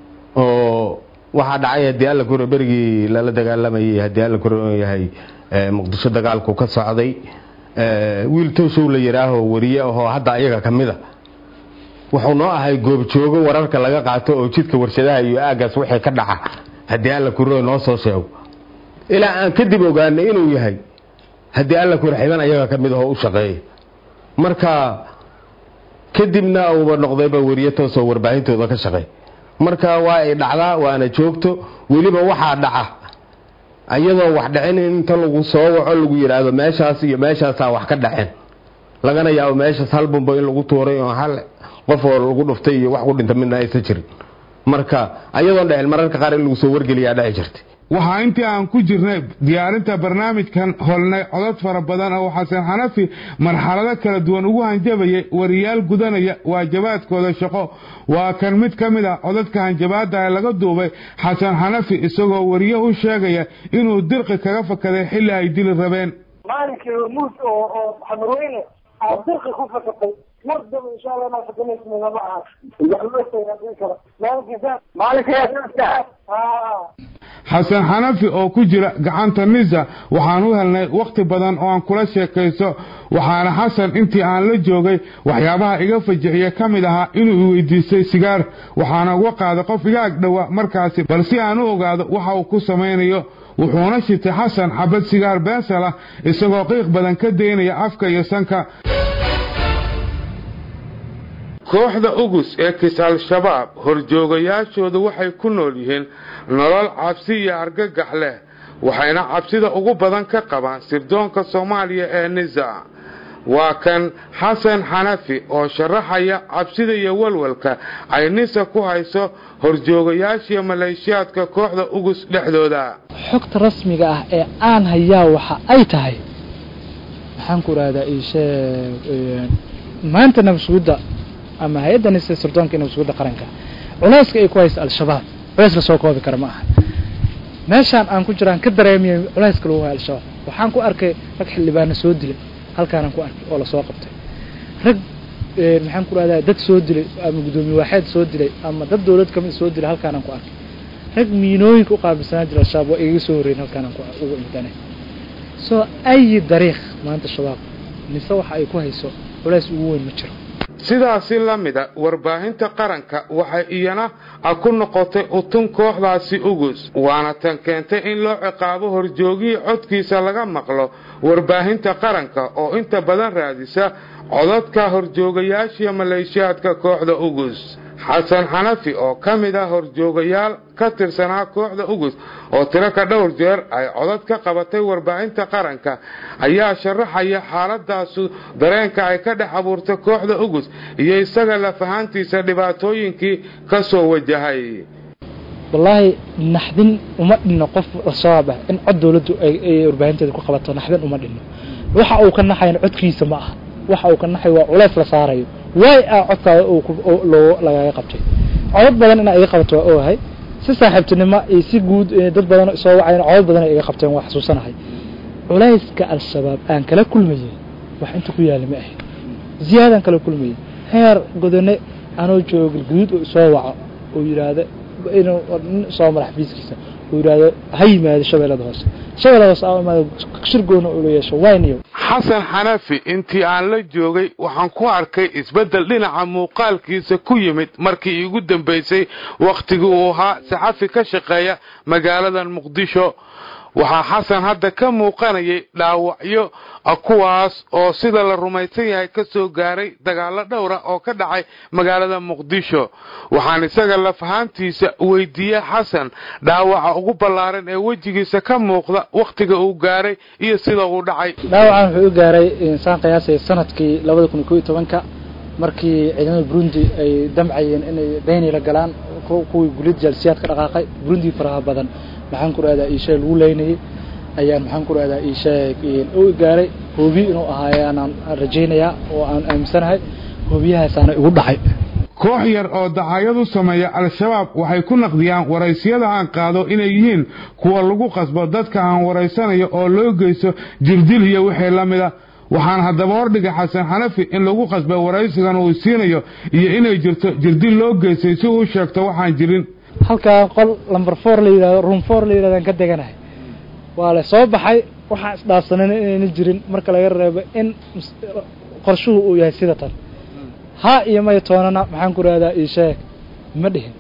oo waxa dhacay hadii alla ku berigii lala dagaalamayay hadii alla ku yahay Muqdisho dagaalku ka socday wiil tooshow la yiraaho wariye oo hadda ayaga kamida wuxuu noo ahay goob joogo wararka laga qaato oo jidka warshadaha iyo aagaas wixii ka dhaca hadii alla ku noo soo sheego ilaa aan kadib ogaanay inuu yahay hadii alla ku raxiban ayaga kamid oo u shaqeeyo marka kadibna uu noqdayba wariye toosoo warbaahintooda ka shaqeey marka waa ay dhacdaa waana joogto waliba waxa dhaca ayadoo wax dhacin inta lagu soo waco lagu yiraahdo meeshaas iyo meeshaas wax ka dhaceen lagana yaabo meeshaas hal bumbo in lagu tuuray oo hal qof oo lagu dhuftay iyo wax ku dhintay midna aysan jirin marka ayadoo dhacel mararka qaar in lagu soo wargeliyaa dhaci jirtay waxa intii aan ku jirnay diyaarinta barnaamijkan holnay codad fara badan oo Xasan Xanafi marxalado kala duwan ugu hanjabayay wariyaal gudanaya waajibaadkooda shaqo waa kan mid kamid ah codadka hanjabaada laga duubay Xasan Xanafi isagoo wariye u sheegaya inuu dirqi kaga fakaday xilli ay dil rabeen maalinkii muus oo oo xamrooyne aan dirqi ku fakatay مرضى إن شاء الله ما فكرنا اسمه معها xasan xanafi oo ku jira gacanta nisa waxaan u helnay waqti badan oo aan kula sheekayso waxaana xasan intii aan la joogay waxyaabaha iga fajiciya kamid ahaa inuu weydiistay sigaar waxaana uga qaaday qof iga agdhowa markaasi balse aan u ogaado waxa uu ku samaynayo wuxuuna shitay xasan xabad sigaar beensal ah isagoo qiiq badan ka deynaya afka iyo sanka kooxda ugus ee kis al-shabaab horjoogayaashoodu waxay ku nool yihiin nolol cabsi iyo argagax leh waxayna cabsida ugu badan ka qabaan sirdoonka Soomaaliya ee nisa waa kan Xasan Xanafi oo sharaxaya cabsida iyo walwalka ay nisa ku hayso horjoogayaasha maleeshiyaadka kooxda ugus dhexdooda xogta rasmiga ah ee aan hayaa waxa ay tahay waxaan ku raadaa ishe maanta nabsuuda ama hay'adda nisa sirdoonka nabsuuda qaranka culayska ay ku hayso al-shabaab culays la soo koobi kara ma aha meeshaan aan ku jiraan ka dareemiyay culayska lagu hayo al-shabaab waxaan ku arkay rag xildhibaan soo dilay halkaan aan ku arkay oo la soo qabtay rag ee maxaan ku raadaa dad soo dilay ama gudoomiye waaxid soo dilay ama dad dawlad kamid soo dilay halkaan aan ku arkay rag miinooyinka u qaabilsanaa jira al-shabaab oo iga soo horeeyay halkaan aan ku ugu imtaanay soo ay dariiq maanta shabaab nisa waxa ay ku hayso culays ugu weyn ma jiro sidaasi la mida warbaahinta qaranka waxay iyana ku noqotay utun kooxdaasi ugus waana tan keentay in loo ciqaabo horjoogii codkiisa laga maqlo warbaahinta qaranka oo inta badan raadisa codadka horjoogayaasha maleeshiyaadka kooxda ugus Xasan Xanafi oo kamid ah horjoogayaal ka tirsanaa kooxda ugus oo tiro ka dhowr jeer ay codad ka qabatay warbaahinta qaranka ayaa sharaxaya xaaladaas dareenka ay ka dhex abuurtay kooxda ugus iyo isaga la fahantiisa dhibaatooyinkii ka soo wajahay wallahi naxdin uma dhino qof shabaab in cod dawladdu ay warbaahinteeda ku qabato naxdin uma dhino waxa uu ka naxayn codkiisa ma aha waxa uu ka naxay waa culays la saarayo way aa codka oo loo laga qabtay cod badan in ay qabato oo ahay si saaxiibtinimo iyo si guud dad badan soo wacayna cod badan ay qabteen wax xasuusanahay culayska al-shabaab aan kala kulmayay wax inta ku yaal ma ahay ziyaadan kala kulmayay heer godone anoo joogo guud oo soo waco oo yiraahdo inuu soo marax fiiskiisa oo yiraahdo haymaad shabeelada hoose shabeelada hoose ama shirgoona oo yeesho wayniyo Xasan Xanafi intii aan la joogay waxaan ku arkay isbedel dhinaca muuqaalkiisa ku yimid markii ugu dambeysay waqtigii uu ahaa saxafi ka shaqeeya magaalada Muqdisho waxa Xasan hadda ka muuqanayay dhaawacyo kuwaas oo sida la rumaysan yahay ka soo gaaray dagaalo dhowr ah oo ka dhacay magaalada Muqdisho waxaan isaga la fahantiisa weydiiyay Xasan dhaawaca ugu ballaaran ee wajigiisa ka muuqda waqtiga uu gaaray iyo sida uu dhacay dhaawacan wuxuu gaaray insaan qiyaasay sanadkii laba kun iyo toban markii ciidamada Burundi ay damcayeen inay beenay la galaan kuwii gulid jalsiyaad ka dhaqaaqay Burundi faraha badan maxaan ku raadaa isha lagu leeynay ayaan maxaan ku raadaa isha oo gaaray hoobi inuu ahaayaan rajeynaya oo aan aaminsanahay hoobiyahaas aan ugu dhacay koox yar oo dacayadu sameeya al-shabaab waxay ku naqdiyaan waraysiyada aan qaado inay yihiin kuwa lagu qasbo dadka aan waraysanayo oo loo geyso jirdil iyo wixii la mid ah waxaan haddaba hordhigay Xasan Xanafi in lagu qasbo waraysigan uu siinayo iyo inay jirto jirdil loo geysay si uu sheegto waxaan jirin halka qol number four la yiraahdo room four la yiraahdo ka deganahay waa la soo baxay waxa isdhaafsanan inay jirin marka laga reebo in qorshuhu uu yahay sida tan ha iyo ma toonana maxaan ku raadaa ii sheeg ma dhihin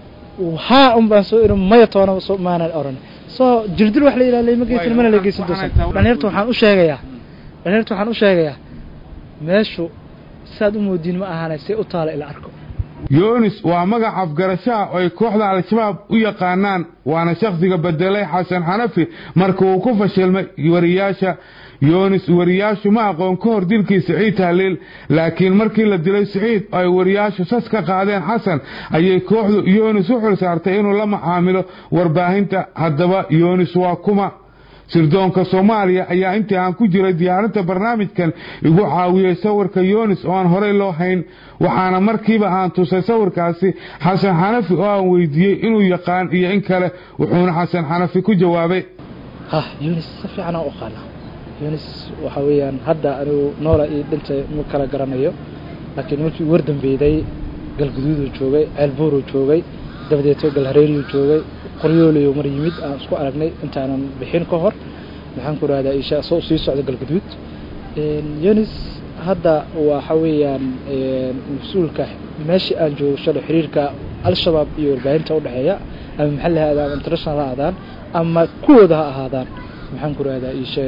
ha um baan soo irin ma toonana soo maana oran soo jirdil wax la ilaalay ma geysan mana la geysan doosan dhalinyartu waxaan u sheegayaa dhalinyartu waxaan u sheegayaa meeshu saad u moodin ma ahaanay si u taala ila arko Yoonis waa magac afgarashaha oo ay kooxda al-shabaab u yaqaanaan waana shakhsiga bedelay Xasan Xanafi markii uu ku fashilmay wariyaasha Yoonis wariyaashu ma aqoon ka hor dilkii Saciid Haliil laakiin markii la dilay Saciid ay wariyaashu sas ka qaadeen Xasan ayay kooxdu Yoonis u xil saartay inuu la macaamilo warbaahinta haddaba Yoonis waa kuma sirdoonka Soomaaliya ayaa intii aan ku jiray diyaarinta barnaamijkan igu caawiyay sawirka Yoonis oo aan horey loo hayn waxaana markiiba aan tusay sawirkaasi Xasan Xanafi oo aan weydiiyay inuu yaqaan iyo in kale wuxuuna Xasan Xanafi ku jawaabay ha Yoonis safiicana u qala Yoonis waxa weeyaan hadda anigu noola ii dhintay ma kala garanayo laakiin markii war dambeeyay galguduud uu joogay Ceelbuur uu joogay dabadeed galhareeri uu joogay qoryoolay mar yimid aan isku aragnay intaanan bixin ka hor waxaan ku raadaa isha soo sii socda galguduud een Yoonis hadda waxa weeyaan een mas'uulka meeshii aan joogo shaqo xiriirka al-shabaab iyo warbaahinta u dhaxeeya ama maxalliga ama international aadaan ama kuwada ha ahaadaan waxaan ku raadaa isha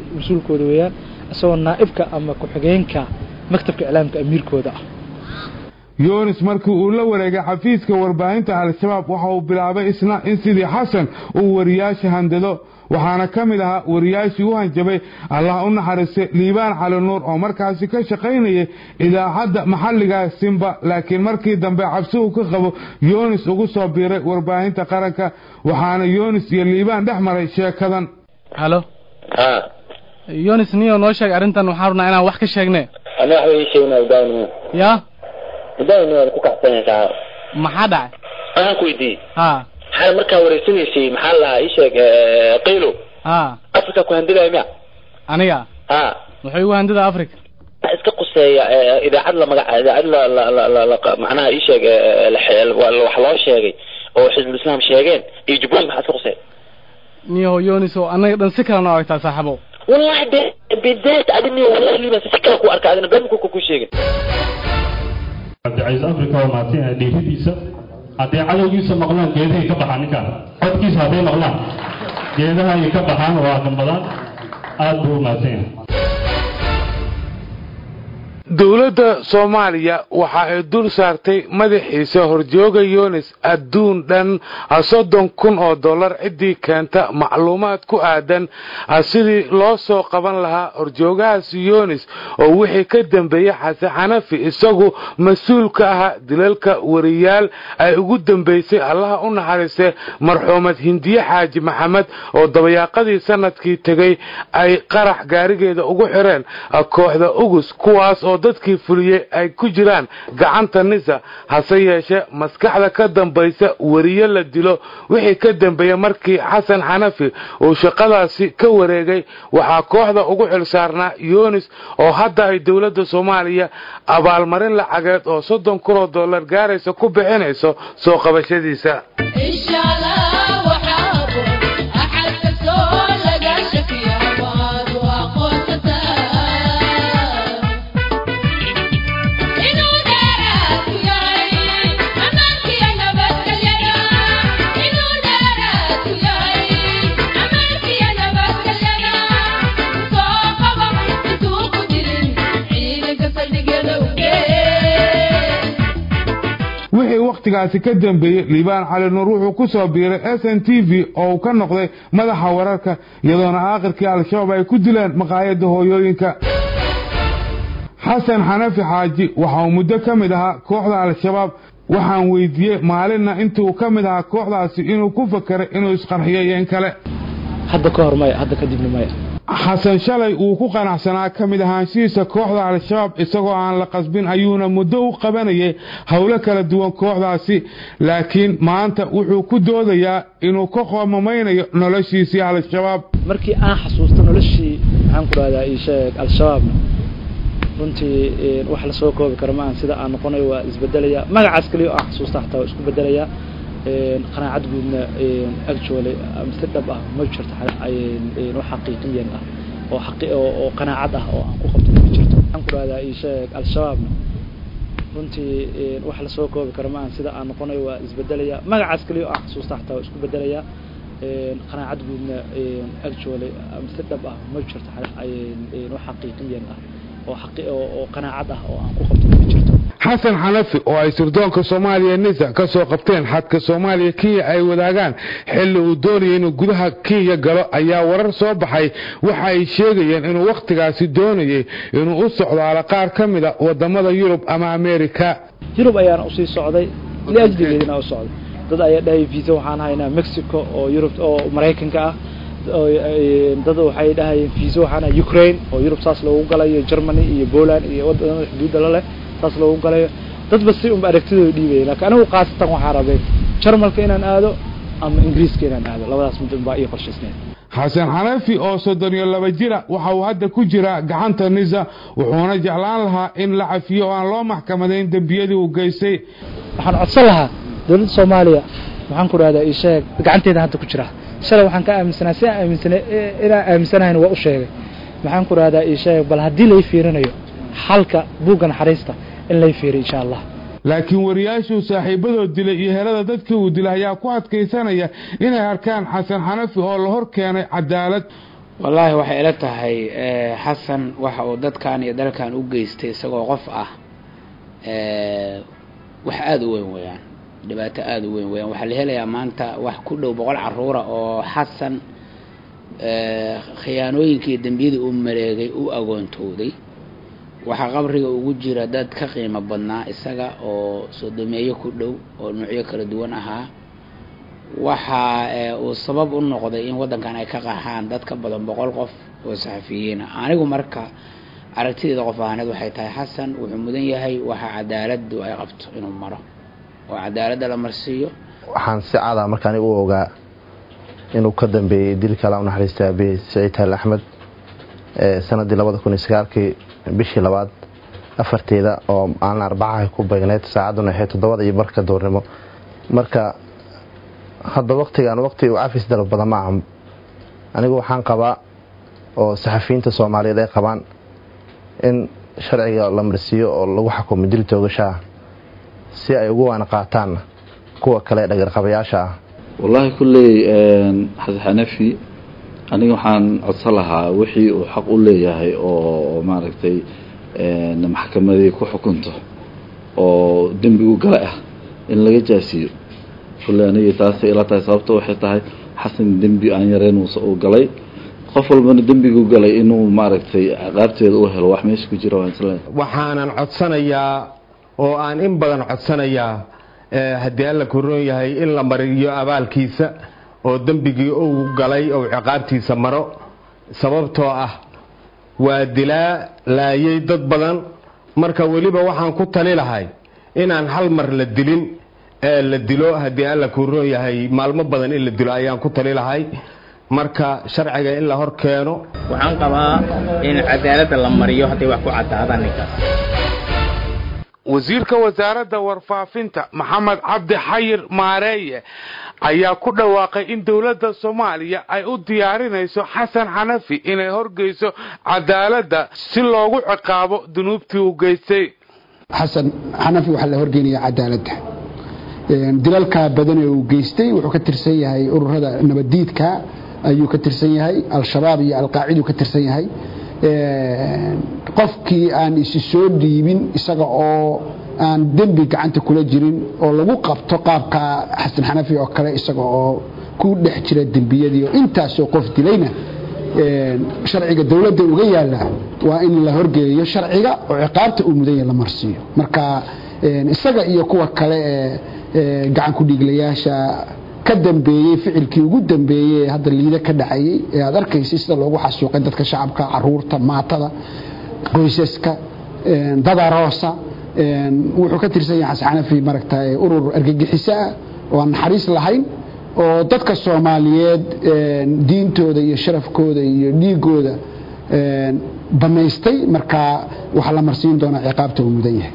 mas'uulkooda weeyaan asoo naa'ibka ama ku xigeenka maktabka islaamka amiirkooda ah yoonis markii uu la wareegay xafiiska warbaahinta al-shabaab waxa uu bilaabay isna in sidii xasan uu wariyaasha handado waxaana ka mid ahaa wariyaashii u hanjabay allah u naxariistay liibaan cali nuur oo markaasi ka shaqaynayay idaacadda maxalliga simba laakiin markii dambe cabsi uu ka qabo yoonis ugu soo biiray warbaahinta qaranka waxaana yoonis iyo liibaan dhex maray sheekadan halo ha yoonis niyo noo sheeg arrintan waxaan rabnaa inaan wax ka sheegne ana wax way sheegnaa daawno ya daawno ku kacsanaysaa maxaa dhacay aan ku idii ha hal markaa wareysanaysi maxaa la ii sheeg qeylo ha afrika ku handilay ma aniga ha wuxuu u handida afrika iska quseeya idaacad la magac idaacad la la la macnaha ii sheeg wax loo sheegay oo xisbul islaam sheegeen iyo jubbooyin maxaa iska quseey niyo yoonis oo anaga dhan si kala noo aragtaa saaxiibo wallahi bidaat adini wallahi ma si kala ku arkaa adina been ku ku sheegay abdicaziz afrika oo maatiin dhiiridiisa haddii cadowgiisa maqlaan geedahay ka baxaan ninkaan codkiisa hadday maqlaan geedaha ay ka baxaan waa gambadaan aad buu u mahadsan yahay dowladda soomaaliya waxa ay dul saartay madaxiisa horjooga yoonis adduun dhan soddon kun oo dollar ciddii keenta macluumaad ku aadan sidii loo soo qaban lahaa horjoogahaasi yoonis oo wixii ka dambeeyey xasan xanafi isagu mas-uul ka ahaa dilalka wariyaal ay ugu dambaysay allaha u naxariistay marxuumad hindiye xaaji maxamed oo dabayaaqadii sanadkii tegey ay qarax gaarigeeda ugu xireen kooxda ugus kuwaas oo dadkii fuliyey ay ku jiraan gacanta nisa hase yeeshee maskaxda ka dambaysa wariye la dilo wixii ka dambeeyey markii xasan xanafi uu shaqadaasi ka wareegay waxaa kooxda ugu xilsaarnaa yoonis oo hadda ay dowladda soomaaliya abaalmarin lacageed oo soddon kun oo dollar gaaraysa ku bixinayso soo qabashadiisa wixii waqtigaasi ka dambeeyey liibaan cali nuur wuxuu ku soo biiray s n t v oo uu ka noqday madaxa wararka iyadoona aakhirkii al-shabaab ay ku dileen maqaayadda hooyooyinka xasan xanafi xaaji waxa uu muddo ka mid ahaa kooxda al-shabaab waxaan weydiiyey maalinna intuu ka mid ahaa kooxdaasi inuu ku fakeray inuu isqarxiyo iyo in kale hadda ka hor maya hadda kadibna maya xasan shalay uu ku qanacsanaa ka mid ahaanshihiisa kooxda al-shabaab isagoo aan la qasbin ayuuna muddo u qabanayay howlo kala duwan kooxdaasi laakiin maanta wuxuu ku doodayaa inuu ka qoomamaynayo noloshiisii al-shabaab markii aan xasuusto noloshii maxaan ku rahdaa ii sheeg al-shabaabna runtii wax la soo koobi karo maahan sida aan noqonayo waa isbedelaya magacaas kaliya aan xasuusta xataa waa isku bedelaya qanaacad guudna actually si dhab ah ma jirto wax xaqiiqiyan ah oo xaqi oo qanaacad ah oo aan ku qabto ma jirto waxaan ku rahdaa ii sheeg al-shabaabna runtii wax la soo koobi karo maahan sida aan noqonayo waa isbedelaya magacaas kaliya aan xasuusta xataa waa isku bedelaya qanaacad guudna actually si dhab ah ma jirto wax xaqiiqiyan ah oo xaqi oo qanaacad ah oo aan ku qabto ma jirto xasan xanafi oo ay sirdoonka soomaaliya nisa ka soo qabteen xadka soomaaliya kenya ay wadaagaan xilli uu doonayay inuu gudaha kenya galo ayaa warar soo baxay waxa ay sheegayeen inuu wakhtigaasi doonayay inuu u socdaalo qaar ka mid a wadamada yurub ama ameerika yurub ayaana usii socday liajligeedina u socday dad ayaa dhahay visa waxaan haynaa mexico oo yurub oo maraykanka ah dad waxay dhahayeen visa waxaan haynaa ukraine oo yurub saas loogu galayo germany iyo poland iyo wadamada xuduudda la leh saas loogu galayo dadba si un aragtidooda dhiibaya laakiin anigu qaasatan waxaa rabay jarmalka inaan aado ama ingiriiska inaan aado labadaas mid baa ii qorshaysneed xasan xanafi oo soddon iyo laba jira waxa uu hadda ku jiraa gacanta nisa wuxuuna jeclaan lahaa in la cafiyo oo aan loo maxkamadayn dembiyadii uu geystay waxaan codsan lahaa dowladda soomaaliya waxaan ku rahdaa ii sheeg gacanteeda hadda ku jira shalay waxaan ka aaminsanaa si aan aaminsanay inaan aaminsanahayn waa u sheegay waxaan ku rahdaa ii sheeg bal haddii lay fiirinayo xalka buugga naxariista in lay fiiriyo insha allah laakiin wariyaashuu saaxiibadood dilay iyo helada dadkii uu dilay ayaa ku adkaysanaya inay arkaan xasan xanafi oo la hor keenay cadaalad wallaahi waxay ila tahay xasan waxa uu dadkan iyo dalkan u geystay isagoo qof ah wax aada u weyn weeyaan dhibaato aada u weyn weeyaan waxaa la helayaa maanta wax ku dhow boqol caruura oo xasan khiyaanooyinkii dembiyadii uu mareegay u agoontooday waxaa qabriga ugu jira dad ka qiimo badnaa isaga oo soodomeeyo ku dhow oo nuucyo kala duwan ahaa waxa uu sabab u noqday in waddankan ay ka qaxaan dad ka badan boqol qof oo saxafiyiin ah anigu marka aragtideeda qof ahaaneed waxay tahay xasan wuxuu mudan yahay waxa cadaaladdu ay qabto inuu maro oo cadaaladda la marsiiyo waxaan si caada markaan u ogaa inuu ka dambeeyay dilka la naxariista Abi Saciid Al Ahmed ee sanadii labada kun iyo sagaalkii bishii labaad afarteeda oo aan arbacaha ku beegneed saacaduna ay todobada iyo barka doornimo marka hadda waqtigan waqti uu afis dalab badan ma aha anigu waxaan qabaa oo saxafiyiinta Soomaaliyeed ay qabaan in sharciga la marsiiyo oo lagu xukumo dil toogasho si ay ugu waan qaataan kuwa kale dhagar qabayaasha ah wallahi kulli Xasan Xanafi aniga waxaan codsan lahaa wixii uu xaq u leeyahay oo maaragtay ee maxkamadii ku xukunto oo dambigu galay ah in laga jaasiyo kulli aniga taas ila tahay sababtoo waxay tahay xasan dambi aan yareen uu galay qof walbana dambigu galay inuu maaragtay qaabteeda u helo wax meesha ku jira waan isla waxaanan codsanayaa oo aan in badan codsanayaa ee hadii alla ku roon yahay in la mariyo abaalkiisa oo dambigii uu galay oo ciqaabtiisa maro sababtoo ah waa dilaa laayay dad badan marka waliba waxaan ku tali lahay inaan hal mar la dilin ee la dilo hadii alla ku roon yahay maalmo badan in la dilo ayaan ku tali lahay marka sharciga in la hor keeno waxaan qabaa in cadaaladda la mariyo hadii wax ku cadaadaan ninkaas wasiirka wasaaradda warfaafinta Maxamed Cabdi Xayir Maareeye ayaa ku dhawaaqay in dawladda Soomaaliya ay u diyaarinayso Xasan Xanafi inay horgeyso cadaaladda si loogu ciqaabo dunuubtii uu geystay Xasan Xanafi waxa la horgeynaya cadaaladda dilalka badan ee uu geystay wuxuu ka tirsan yahay ururada nabadiidka ayuu ka tirsan yahay al-shabaab iyo al-qaacida ka tirsan yahay qofkii aan isi soo dhiibin isaga oo aan dambi gacanta kula jirin oo lagu qabto qaabka Xasan Xanafi oo kale isaga oo ku dhex jira dambiyadii oo intaas oo qof dilayna ee sharciga dawladda uga yaala waa in la horgeeyo sharciga oo ciqaabta uu mudan yahay la marsiiyo marka isaga iyo kuwa kale ee gacan ku dhiglayaasha ka dambeeyay ficilkii ugu dambeeyay hadda liida ka dhacayay ee aad arkaysid sida loogu xasuuqay dadka shacabka caruurta maatada qoysaska dada roosa wuxuu ka tirsan yahay Xasan Xanafi maragtay urur argagixisa oo naxariis lahayn oo dadka Soomaaliyeed diintooda iyo sharafkooda iyo dhiigooda banaystay marka waxa la marsiin doonaa ciqaabta uu mudan yahay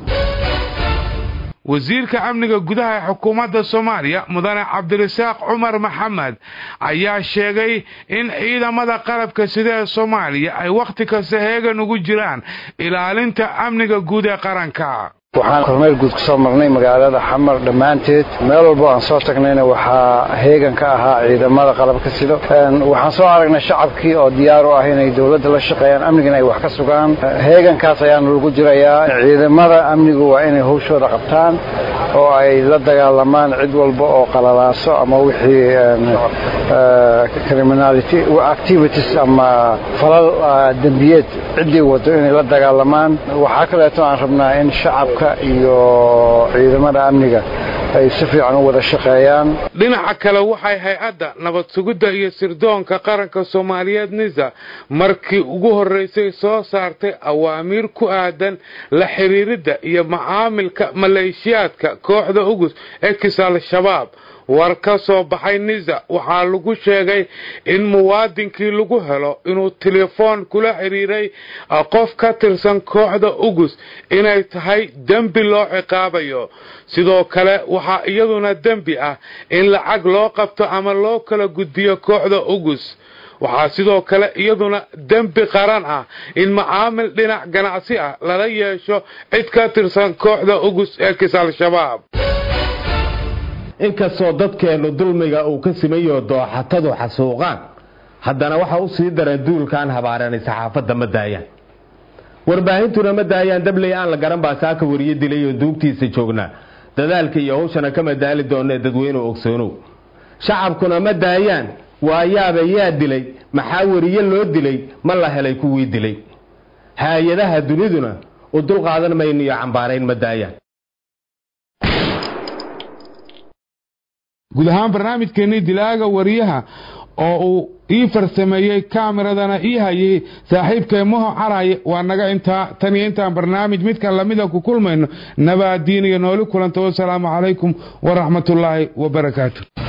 wasiirka amniga gudaha xukuumadda Soomaaliya mudane Cabdirasaaq Umar Maxamed ayaa sheegay in ciidamada qalabka sida Soomaaliya ay waqti kasta heegan ugu jiraan ilaalinta amniga guud ee qaranka waxaan kormeer guud ku soo marnay magaalada Xamar dhamaanteed meel walba aan soo tagnayna waxa heegan ka ahaa ciidamada qalabka sida waxaan soo aragnay shacabkii oo diyaar u ah inay dawladda la shaqeeyaan amniga ay wax ka sugaan heegankaas ayaan lagu jirayaa ciidamada amnigu waa inay hawshooda qabtaan oo ay la dagaalamaan cid walba oo qalalaaso ama wixii criminality activities ama falal dambiyeed cidii wado inay la dagaalamaan waxa kale oo aan rabnaa in shacabka iyo ciidamada amniga ay si fiican u wada shaqeeyaan dhinaca kale waxay hay'adda nabad sugidda iyo sirdoonka qaranka Soomaaliyeed NISA markii ugu horeysay soo saartay awaamiir ku aadan la xiriirida iyo macaamilka maleeshiyaadka kooxda ugus ee kisal shabaab war ka soo baxay NISA waxaa lagu sheegay in muwaadinkii lagu helo inuu telefoon kula xiriiray qof ka tirsan kooxda ugus inay tahay dambi loo ciqaabayo sidoo kale waxa iyaduna dambi ah in lacag loo qabto ama loo kala gudbiyo kooxda ugus waxaa sidoo kale iyaduna dambi qaran ah in macaamil dhinac ganacsi ah lala yeesho cid ka tirsan kooxda ugus ee kisal shabaab inkastoo dadkeenu dulmiga uu ka simayo dooxatadu xasuuqaan haddana waxa uu sii daray duulkan habaaranay saxaafadda ma daayaan warbaahintuna ma daayaan dabley aan la garan baa saaka wariye dilay oo duugtiisa joognaa dadaalka iyo hawshana kama daali doonee dadweynuhu ogsoonow shacabkuna ma daayaan waayaaba yaa dilay maxaa wariye loo dilay ma la helay kuwii dilay hay-adaha duniduna u dulqaadan mayno iyo cambaarayn ma daayaan guud ahaan barnaamijkeennii dilaaga wariyaha oo uu ii farsameeyey kaameradana ii hayay saaxiibkay maho caraye waa naga intaa tan iyo intaan barnaamij midkan lamida ku kulmayno nabaadiin iyo nooli kulanta wasalaamu calaykum waraxmatullaahi wabarakaatu